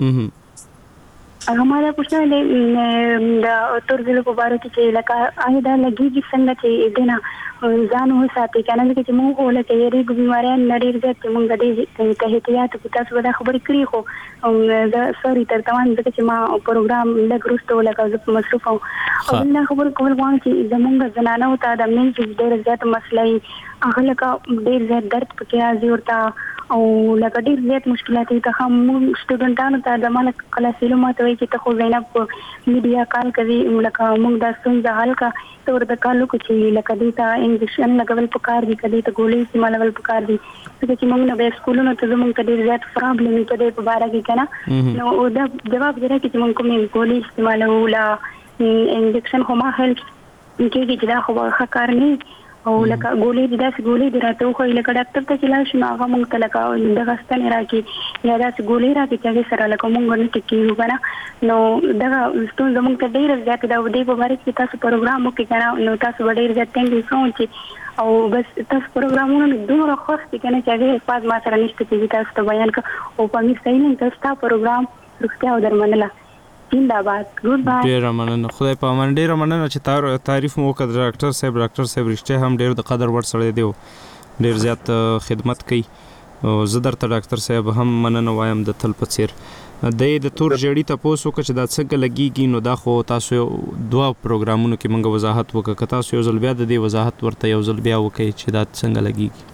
هغه ما دا پوښتنه د تورزلو په اړه کې لکه آیا دا لګیږي څنګه چې دنه ځان وساتي کنه چې موږ ولکه یې ریګ بیماریان نړۍ زیات موږ د ته احتیاط په تاسو به خبرې کړې خو دا سوري تر تمام چې ما پروګرام لګروستو لکه زه مصروف او دا خبر کول غواړم چې زمونږ زنانه او ته د منځ ډېر زیات مسلې هغه لکه ډېر زیات درد پکې راځي ورته او لکه ډېر زیات مشکلات دي ته هم سټوډنټانو ته د مال کلاسیلو ماته وي چې ته خو زینب میډیا کال کوي لکه موږ د ستونزه حل کا تور د کالو کې لکه دې ته انجکشن لګول پکار دي کدي ته ګولې استعمالول پکار دي چې موږ نه به سکولونو ته زموږ ډېر زیات پرابلم په دې په اړه کې کنه نو دا جواب درکې چې موږ کومې ګولې استعمالو لا انجکشن خو ما هیلپ کېږي چې دا خو ښه کار نه او لکه ګولې داسې ګولې راته خو لکه ډاکټر ته چې لاړ شو هغه موږ ته لکه دغه ستنې راکړي یا داسې ګولې راکړي چې هغې سره لکه موږ نه ټکېږو که نه نو دغه ستونزه موږ ته ډېره زیاته ده او دې په باره کې تاسو پروګرام وکړئ که نه نو تاسو به ډېر زیات ټینګ کوم چې او بس تاسو پروګرامونه مې دومره خوښ دي که نه چې هغې الفاظ ما سره نشته چې تاسو ته بیان کړم او په امیر صحیح نه ستا پروګرام روغتیا او درملنه زنده‌باد ګډ بای ډیر مننه خدای په امان ډیر مننه چې تعریف مو وکړ ډاکټر صاحب رښتیا هم ډیر د قدر وړ سره دی ډیر زیات خدمت کوي زه درته ډاکټر صاحب هم مننه وایم د تل په څیر د تور جړی تاسو که چې دا څنګه لګیږي نو دا خو تاسو دوه پروګرامونو کې موږ وضاحت وکړه که تاسو یو ځل بیا د دې وضاحت ورته یو ځل بیا وکړئ چې دا څنګه لګیږي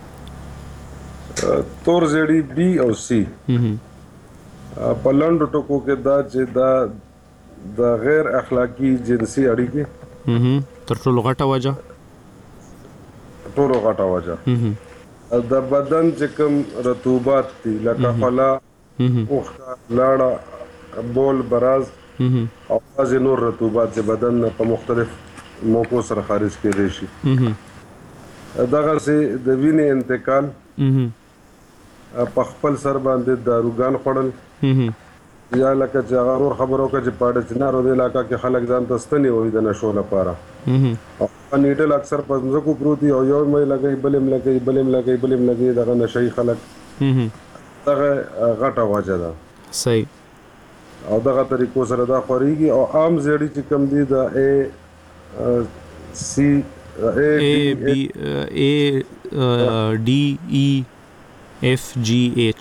تور جړی بی او سی په لنډو ټکو کې دا چې دا د غیر اخلاقی جنسي اړیکې تر ټولو غټه وجه د بدن چې کوم رطوبات دي لکه خلا اوخه لاړه بول براز او بعضې نور رطوبات چې بدن په مختلف موقعو سره خارج کېدای شي دغسې د وینې انتقال په خپل سر باندې داروګان خوړل یا لکه چې هغه نور خبرو وکړه چې په ډچنارو د علاقه کې خلک ځان ته ستنې وایي د نشو لپاره او نیډل اکثر په ځمکو پروت دي او یو مې لګوي بل یې لګوي دغه نشهي خلک دغه غټه وجه ده صحیح او دغه طریقو سره دا خوريږي او عام زیړی چې کم دي د A B D E F G H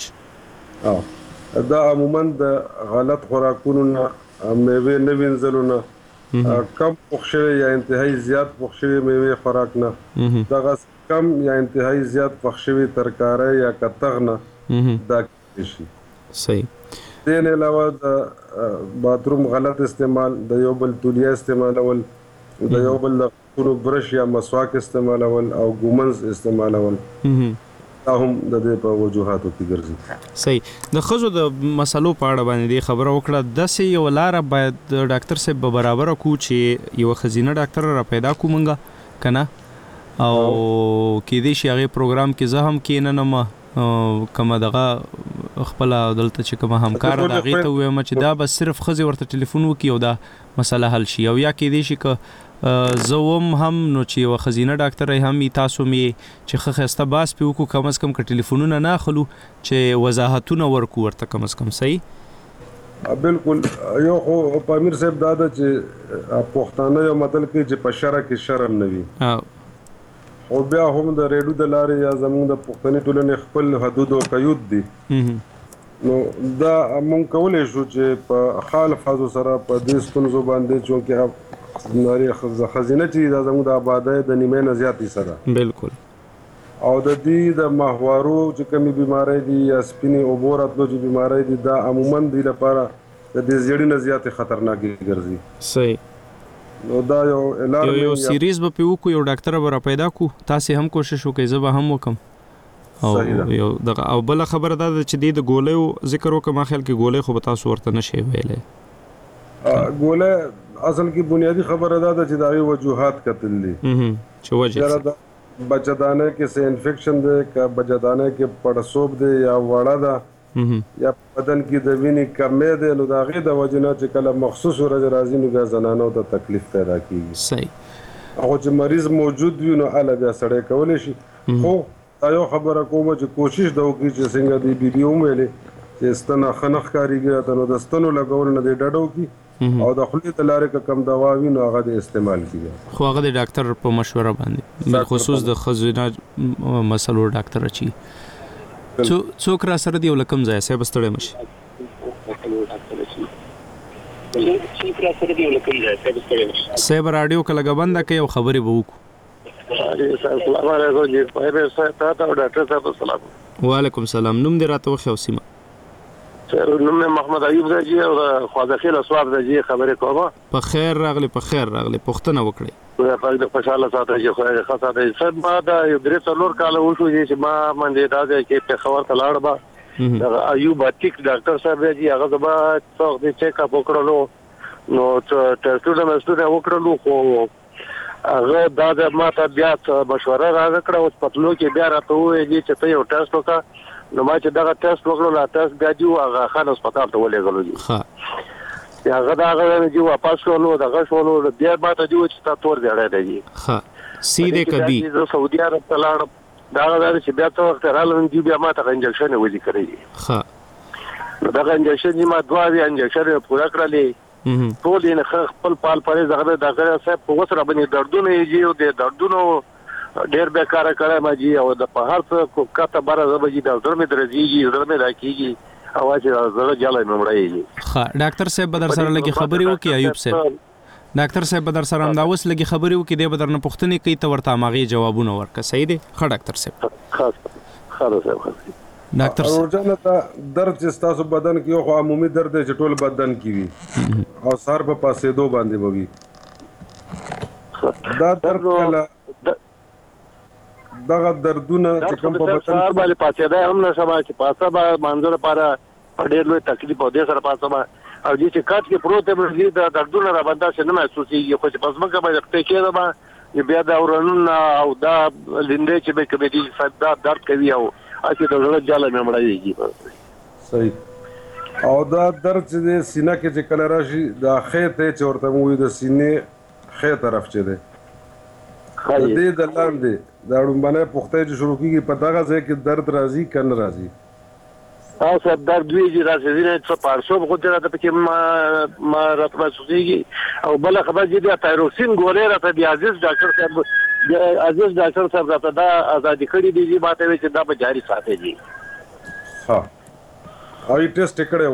دا عموما د غلط خوراکونو نه میوه نه وینځلو کم پخشوي یا انتهایی زیات پخشوي میوه خوراک نه دغه کم یا انتهایی زیات پخشوي ترکارۍ یا کتغ نه دا شي صحیح دین علاوه د باتروم غلط استعمال د یو بل تولیه استعمالول د یو بل برش یا مسواک استعمالول او ګومنز استعمالول هم د دې په وجوهاتو کې ګرځي صحیح د خزو د مسلو په اړه باندې خبره وکړه د سې یو لار باید ډاکټر صاحب برابر کو چې یو خزینه ډاکټر را پیدا کومنګا کنه او کې دې شي هغه پروګرام کې زه هم کې نه کومه دغه خپل دلته چې کومه همکار دغه ته وایم چې دا بس صرف خزي ورته ټلیفون وکي او دا مسله حل شي او یا کې دې شي ک زوم هم نو چې یو خزینه ډاکټر هم تاسو می چې خسته باس په وکړو کم از کم ک ټلیفونونه نه خلو چې وضاحتونه ورکو ورته کم از کم صحیح بالکل یو خو پامیر صاحب دا چې پښتانه یو متل کې چې په شرع کې شرم نه وي او بیا هم د ریډیو د لارې یا زموږ د پښتني ټولنې خپل حدود او قیود دي نو دا مونږ کولی شو چې په خال فازو سره په دې ستونزو باندې چونکې خزینه چې دا زموږ د آبادۍ د نیمې نه زیات حصه ده بالکل او د دې د ماهوارو چې کومې بیماری دي یا سپینې اوبو راتلو چې بیماری دي دا عموما دې لپاره د دې زیړي نه زیاتې خطرناکې ګرځي صحیح نو دا یو سیریز به پیو کو یو ډاکټر به پیدا کو تاسو هم کوشش وکړئ زه به هم وکم او یو دغه او بل خبره ده چې د ګولې ذکر وکم خیال کې ګولې خو به تاسو ورته نشي ویلې ګولې اصل کې بنیادی خبره ده چې دا وجوهات کتل دي چې وجه بچدانه کې سه انفیکشن ده کا بچدانه کې پړسوب ده یا وړه ده یا بدن کې د وینې کمې ده نو دا غي د وجنه چې کله مخصوص ورځ راځي نو زنانو ته تکلیف پیدا کیږي صحیح او چې مریض موجود وي نو اله بیا سړی کولای شي خو یو خبره کوم چې کوشش دا وکړي چې څنګه دی بي بي وملې چې ستنه خنخ کاریږي ته نو د ستنو لګول نه دی ډډو کی او د خولې د لارې کم دوا وي نو هغه د استعمال کیږي خو هغه د ډاکټر په مشوره باندې خصوص د خزینه مسلو ډاکټر اچي څوک را سره دی ولکم ځای سه بستړې مشي سیب رادیو کله غبنده کوي او خبرې به وکړو السلام علیکم جی پایره صاحب تاسو ډاکټر صاحب السلام وعلیکم السلام نوم دې راته وخت او سیمه نوم محمد ایوب دی او خواجه خیل اسواب دی خبرې کومه په خیر راغلی پښتنه وکړي په خوشاله ساته چې خو خاصه دی صد ما دا یو درې څلور کال وشو چې ما باندې دا چې په خبر تلاړ با ایوب ټیک ډاکټر صاحب دی هغه زما څوک دی چیک اپ وکړلو نو ټیسټونه وکړلو خو هغه دا ما ته بیا مشوره راکړه او پتلو کې بیا راته وې چې ته یو ټیسټ وکړه نو ما چې دا ټیسټ وکړو لا ټیسټ غاجو هغه خان هسپتال ته ولېږلو دي ها یا هغه دا هغه چې واپس شولو دغه شولو بیا ما ته دی چې تا تور دی اړه دی ها سیده کبي زه سعودي عرب ته لاړم دا هغه چې بیا ته وخت رالم دی بیا ما ته انجکشن ودی کړی ها دا انجکشن ما دوا دی انجکشن پورا کړلې ټول یې خپل پال پرې زغره دغه صاحب په وسره باندې دردونه یې او د دردونو ډېر بیکاره کړی ما جی او د په هر څه کته بره زه به جي د زړه مې درځېږي زړه مې راکېږي او چې زړه جالی مې مړېږي. ښه ډاکټر صاحب به در سره لږې خبرې وکړي ایوب صاحب. ډاکټر صاحب به در سره همدا اوس لږې خبرې وکړي دی به درنه پوښتنې کوي ته ورته هماغې جوابونه ورکړه. صحیح دی؟ ښه ډاکټر صاحب. ښه صاحب. ډاکټر اورجنه ته درد چې تاسو بدن کې یو عمومي درد دی چې ټول بدن کې وي او سر په پاسېدو باندې به وي. دا درد کله دغه دردونه چې کوم په بدن سر باندې پاسېدا هم نه سبا چې پاسه به مانځو لپاره ډېر لوی تکلیف او دې سره پاسه او دې چې کټ کې پروت دی د دردونه را باندې څه نه محسوسېږي خو چې پس مګه باندې ټکې کېده بیا دا ورنونه او دا لندې چې به کوي دا درد کوي او اته د زړه جاله مې مړایږي. صحیح. او دا درد چې د سینه کې چې کله راشي دا خېته چې ورته موږ د سینې خې طرف چې ده دې د لاندې دا ډومبنه پخته چې شروع کیږي په دغه ځای کې درد راځي کنه راځي. تاسو درد ویږي راځي نه څه پارسو خو ته راته کې ما راته محسوسېږي او بل خبر دي د تایروکسین ګولې راته دی عزیز ډاکټر صاحب عزیز ډاکټر صاحب راته دا ازادي کړی دی ماته وی چې دا به جاری ساتي دي. ها او ټیسټ کړو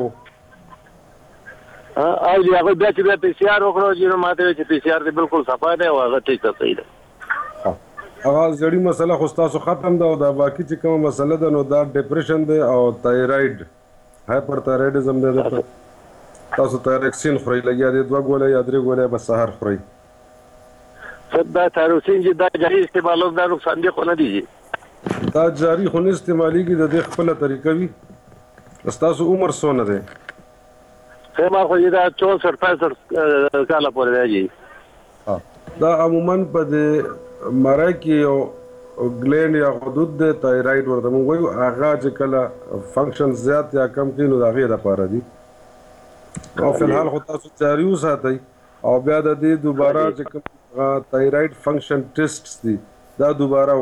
او دی هغه بیا چې پی سی آر وکړو چې ماته وی چې پی سی آر دې بالکل صفا دی او هغه ټیک صحیح ده. هغه زړی مسله خو تاسو ختم ده او دا باقی چې کومه مسله ده نو دا ډیپریشن ده او تایراید هایپر تایرایډزم ده. تاسو تایروکسین خوري لګیا دي 2 ګولې یا 3 ګولې به سحر خوري. دا تایروکسین چې دا جاری استعمالول دا نقصان دي خو نه دي. دا جاری خو نه استعماليږي د دې خپل طریقه وي. تاسو عمر څونه ده؟ ما خو دا 64 کاله پورې دی. دا عموما په دې مړای کې یو ګلینډ یا حدود د تایراید ورته موږ وایو هغه چې کله فنکشن زیات یا کم کینو د هغې لپاره دي او فی الحال خو تاسو جاري وساتئ او بیا د دې دوباره چې کوم تایراید فنکشن ټیسټس دي دا دوباره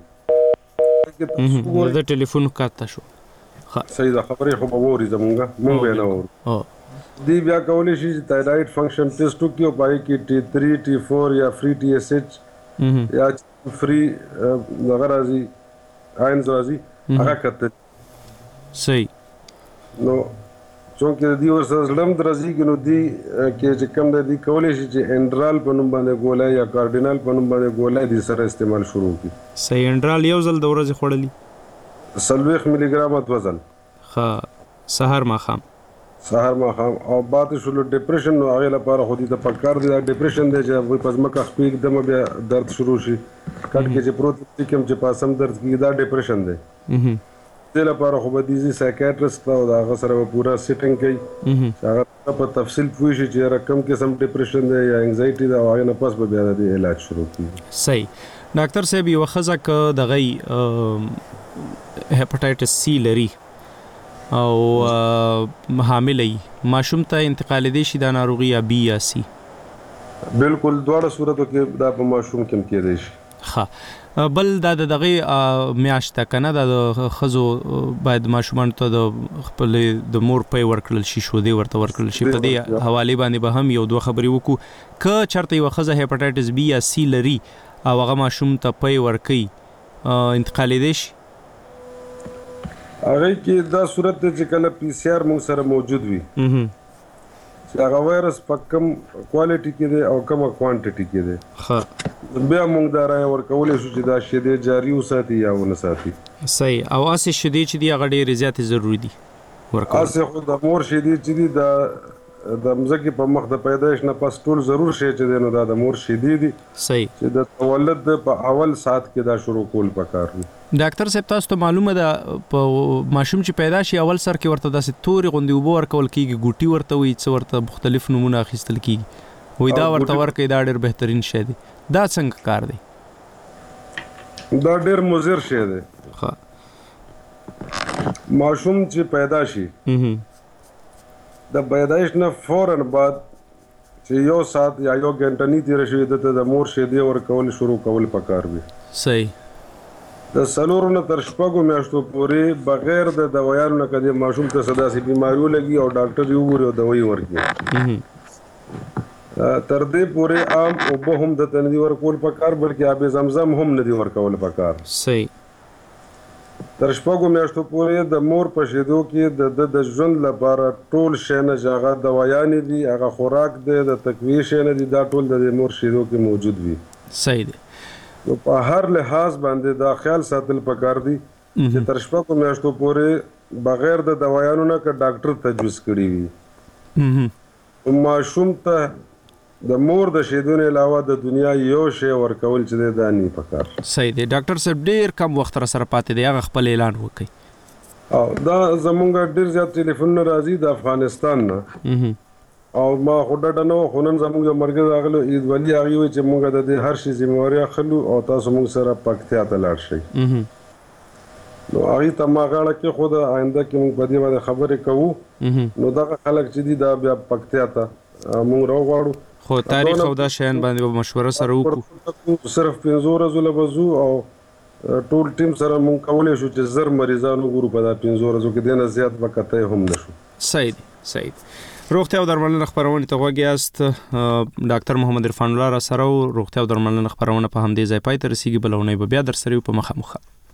وکړئ. د ټلیفون کاته شو. صحیح ده خبرې خو به ووري زمونږ به نه وورو. دی بیا کولی شي چې تایراید فنکشن ټیسټ وکړي او پای کې T3 T4 یا فری TSH یا فری دغه راځي آینز راځي هغه کته. صحیح. نو چونکې دی ورسره زړم درځي نو دی کې چې کوم دی کولی شي چې انډرال په نوم باندې ګولای یا کارډینال په نوم باندې ګولای دي سره استعمال شروع کړي. صحیح. انډرال یو ځل د ورځې خوړلی 40 ملي ګرام وزن. ښه سحر ماښام او بعد شلو ډیپریشن نو هغه لپاره خو دې د پکار دی دا ډیپریشن دی چې په پزماکه خپل دم بیا درد شروع شي کټ کې چې پروت کوم چې پاسم درد کې دا ډیپریشن دی. دې لپاره خو به دې سایکیاټریست او دا هغه سره پورا سیټینګ کوي هغه په تفصیل پوښي چې رقم قسم ډیپریشن دی یا انزایټي دا هغه نه پس به بیا د علاج شروع کیږي. صحیح. ډاکټر صاحب یو خزه ک دغه هپاتایټس سی لري او حاملې ماشوم ته انتقال دي شي د ناروغي یا بي یا سي؟ بالکل دواړه صورتو کې دا په ماشوم کې کېدای شي. ها بل دا دغه میاشت کنه د خزو باید ماشومان ته د خپل د مور پي ورکړل شي شو دی ورته ورکړل شي. په دې حواله باندې به هم یو دوه خبرې وکړو ک چرته یو خزه هپاتایټس بي یا سي لري او هغه ماشوم ته پي ورکي انتقال دي شي. هغه کې دا صورت چې کله پی سی آر موږ سره موجود وي چې هغه وایرس په کم کوالټي کې دی او کم کوانټټي کې دی بیا موږ دا راي ورکولای شو چې دا شیدې جاری وساتي یا ونه ساتي. صحیح. او اسې شیدې چې دی هغه ډېرې زیاتې ضروري دي ورکول. اسې خو د مور شیدې چې دی د مزګي په مخ د پیدایش نه پس ټول ضرور شي چې دی نو دا د مور شیدې دي. صحیح. چې د تولد په اول سات کې دا شروع کول پکار دي. ډاکټر صاحب تاسو ته معلومه ده په ماشوم چې پیدا شي اول سر کې ورته داسې تورې غوندې اوبه ورکول کېږي ګوټي ورته وي څه ورته مختلف نومونه اخیستل کېږي وایي دا ورته ورکوي دا ډېر بهترین شی دی. دا څنګه کار دی؟ دا ډېر مضر شی دی. ماشوم چې پیدا شي د پیدایش نه فوراً بعد چې یو ساعت یا یو غنټه نه تیر شي د مور شیدې ورکول شروع کول پکار وي. صحیح. د سلورو نه تر شپږو میاشتو پورې بغیر د دوايانو نه کدي ماشوم ته صدا سي بيماريو لګي او ډاکټر یې وګوري او دوايي ورکړي. تر دې پورې عام او به هم د تندي ورکول پکار بلکې آب زمزم هم نه دی ورکول پکار. صحیح. تر شپږو میاشتو پورې د مور په شیدو کې د ژوند لپاره ټول شی نه هغه دوايانې دي، هغه خوراک دی، د تقویې شی نه دي، دا ټول د مور شیدو کې موجود وي. صحیح دی. نو په هر لحاظ باندې دا خیال ساتل پکار دي چې تر شپږو میاشتو پورې بغیر د دوايانو نه که ډاکټر تجویز کړی وي ماشوم ته د مور د شیدونو علاوه د دنیا یو شی ورکول چې دا نه پکار. صحیح دی. ډاکټر صاحب ډیر کم وخت سره پاتې دی، هغه خپل اعلان وکړي. او دا زمونږ ډیر زیات ټلیفون راځي د افغانستان نه او ما خډه نو خونن زمونږ مرګ راغلو عید ولی هغه وي چې موږ د هر شي ذمہواری اخلو او تاسو موږ سره پکتیا ته لاړ شئ. نو هغه ته ما غاړه کې خود آینده کې موږ په دې باندې خبرې کوو. نو دا خلک چې دي دا بیا پکتیا ته موږ راوغواړو. خو تاریخ او دا شیان باندې مشوره سره وکړو. صرف 5 ورځې لبزو او ټول ټیم سره مونږ کولای شو چې زر مریضانو ګورو په دا 5 ورځو کې دنه زیات وکته هم نشو. صحیح دی. صحیح. روغتیا او درملنه خبرونه ته وګی است. ډاکټر محمد عرفان الله را سره روغتیا او درملنه خبرونه په همدې ځای پای ته رسیدي. بلونه به بیا در سره په مخه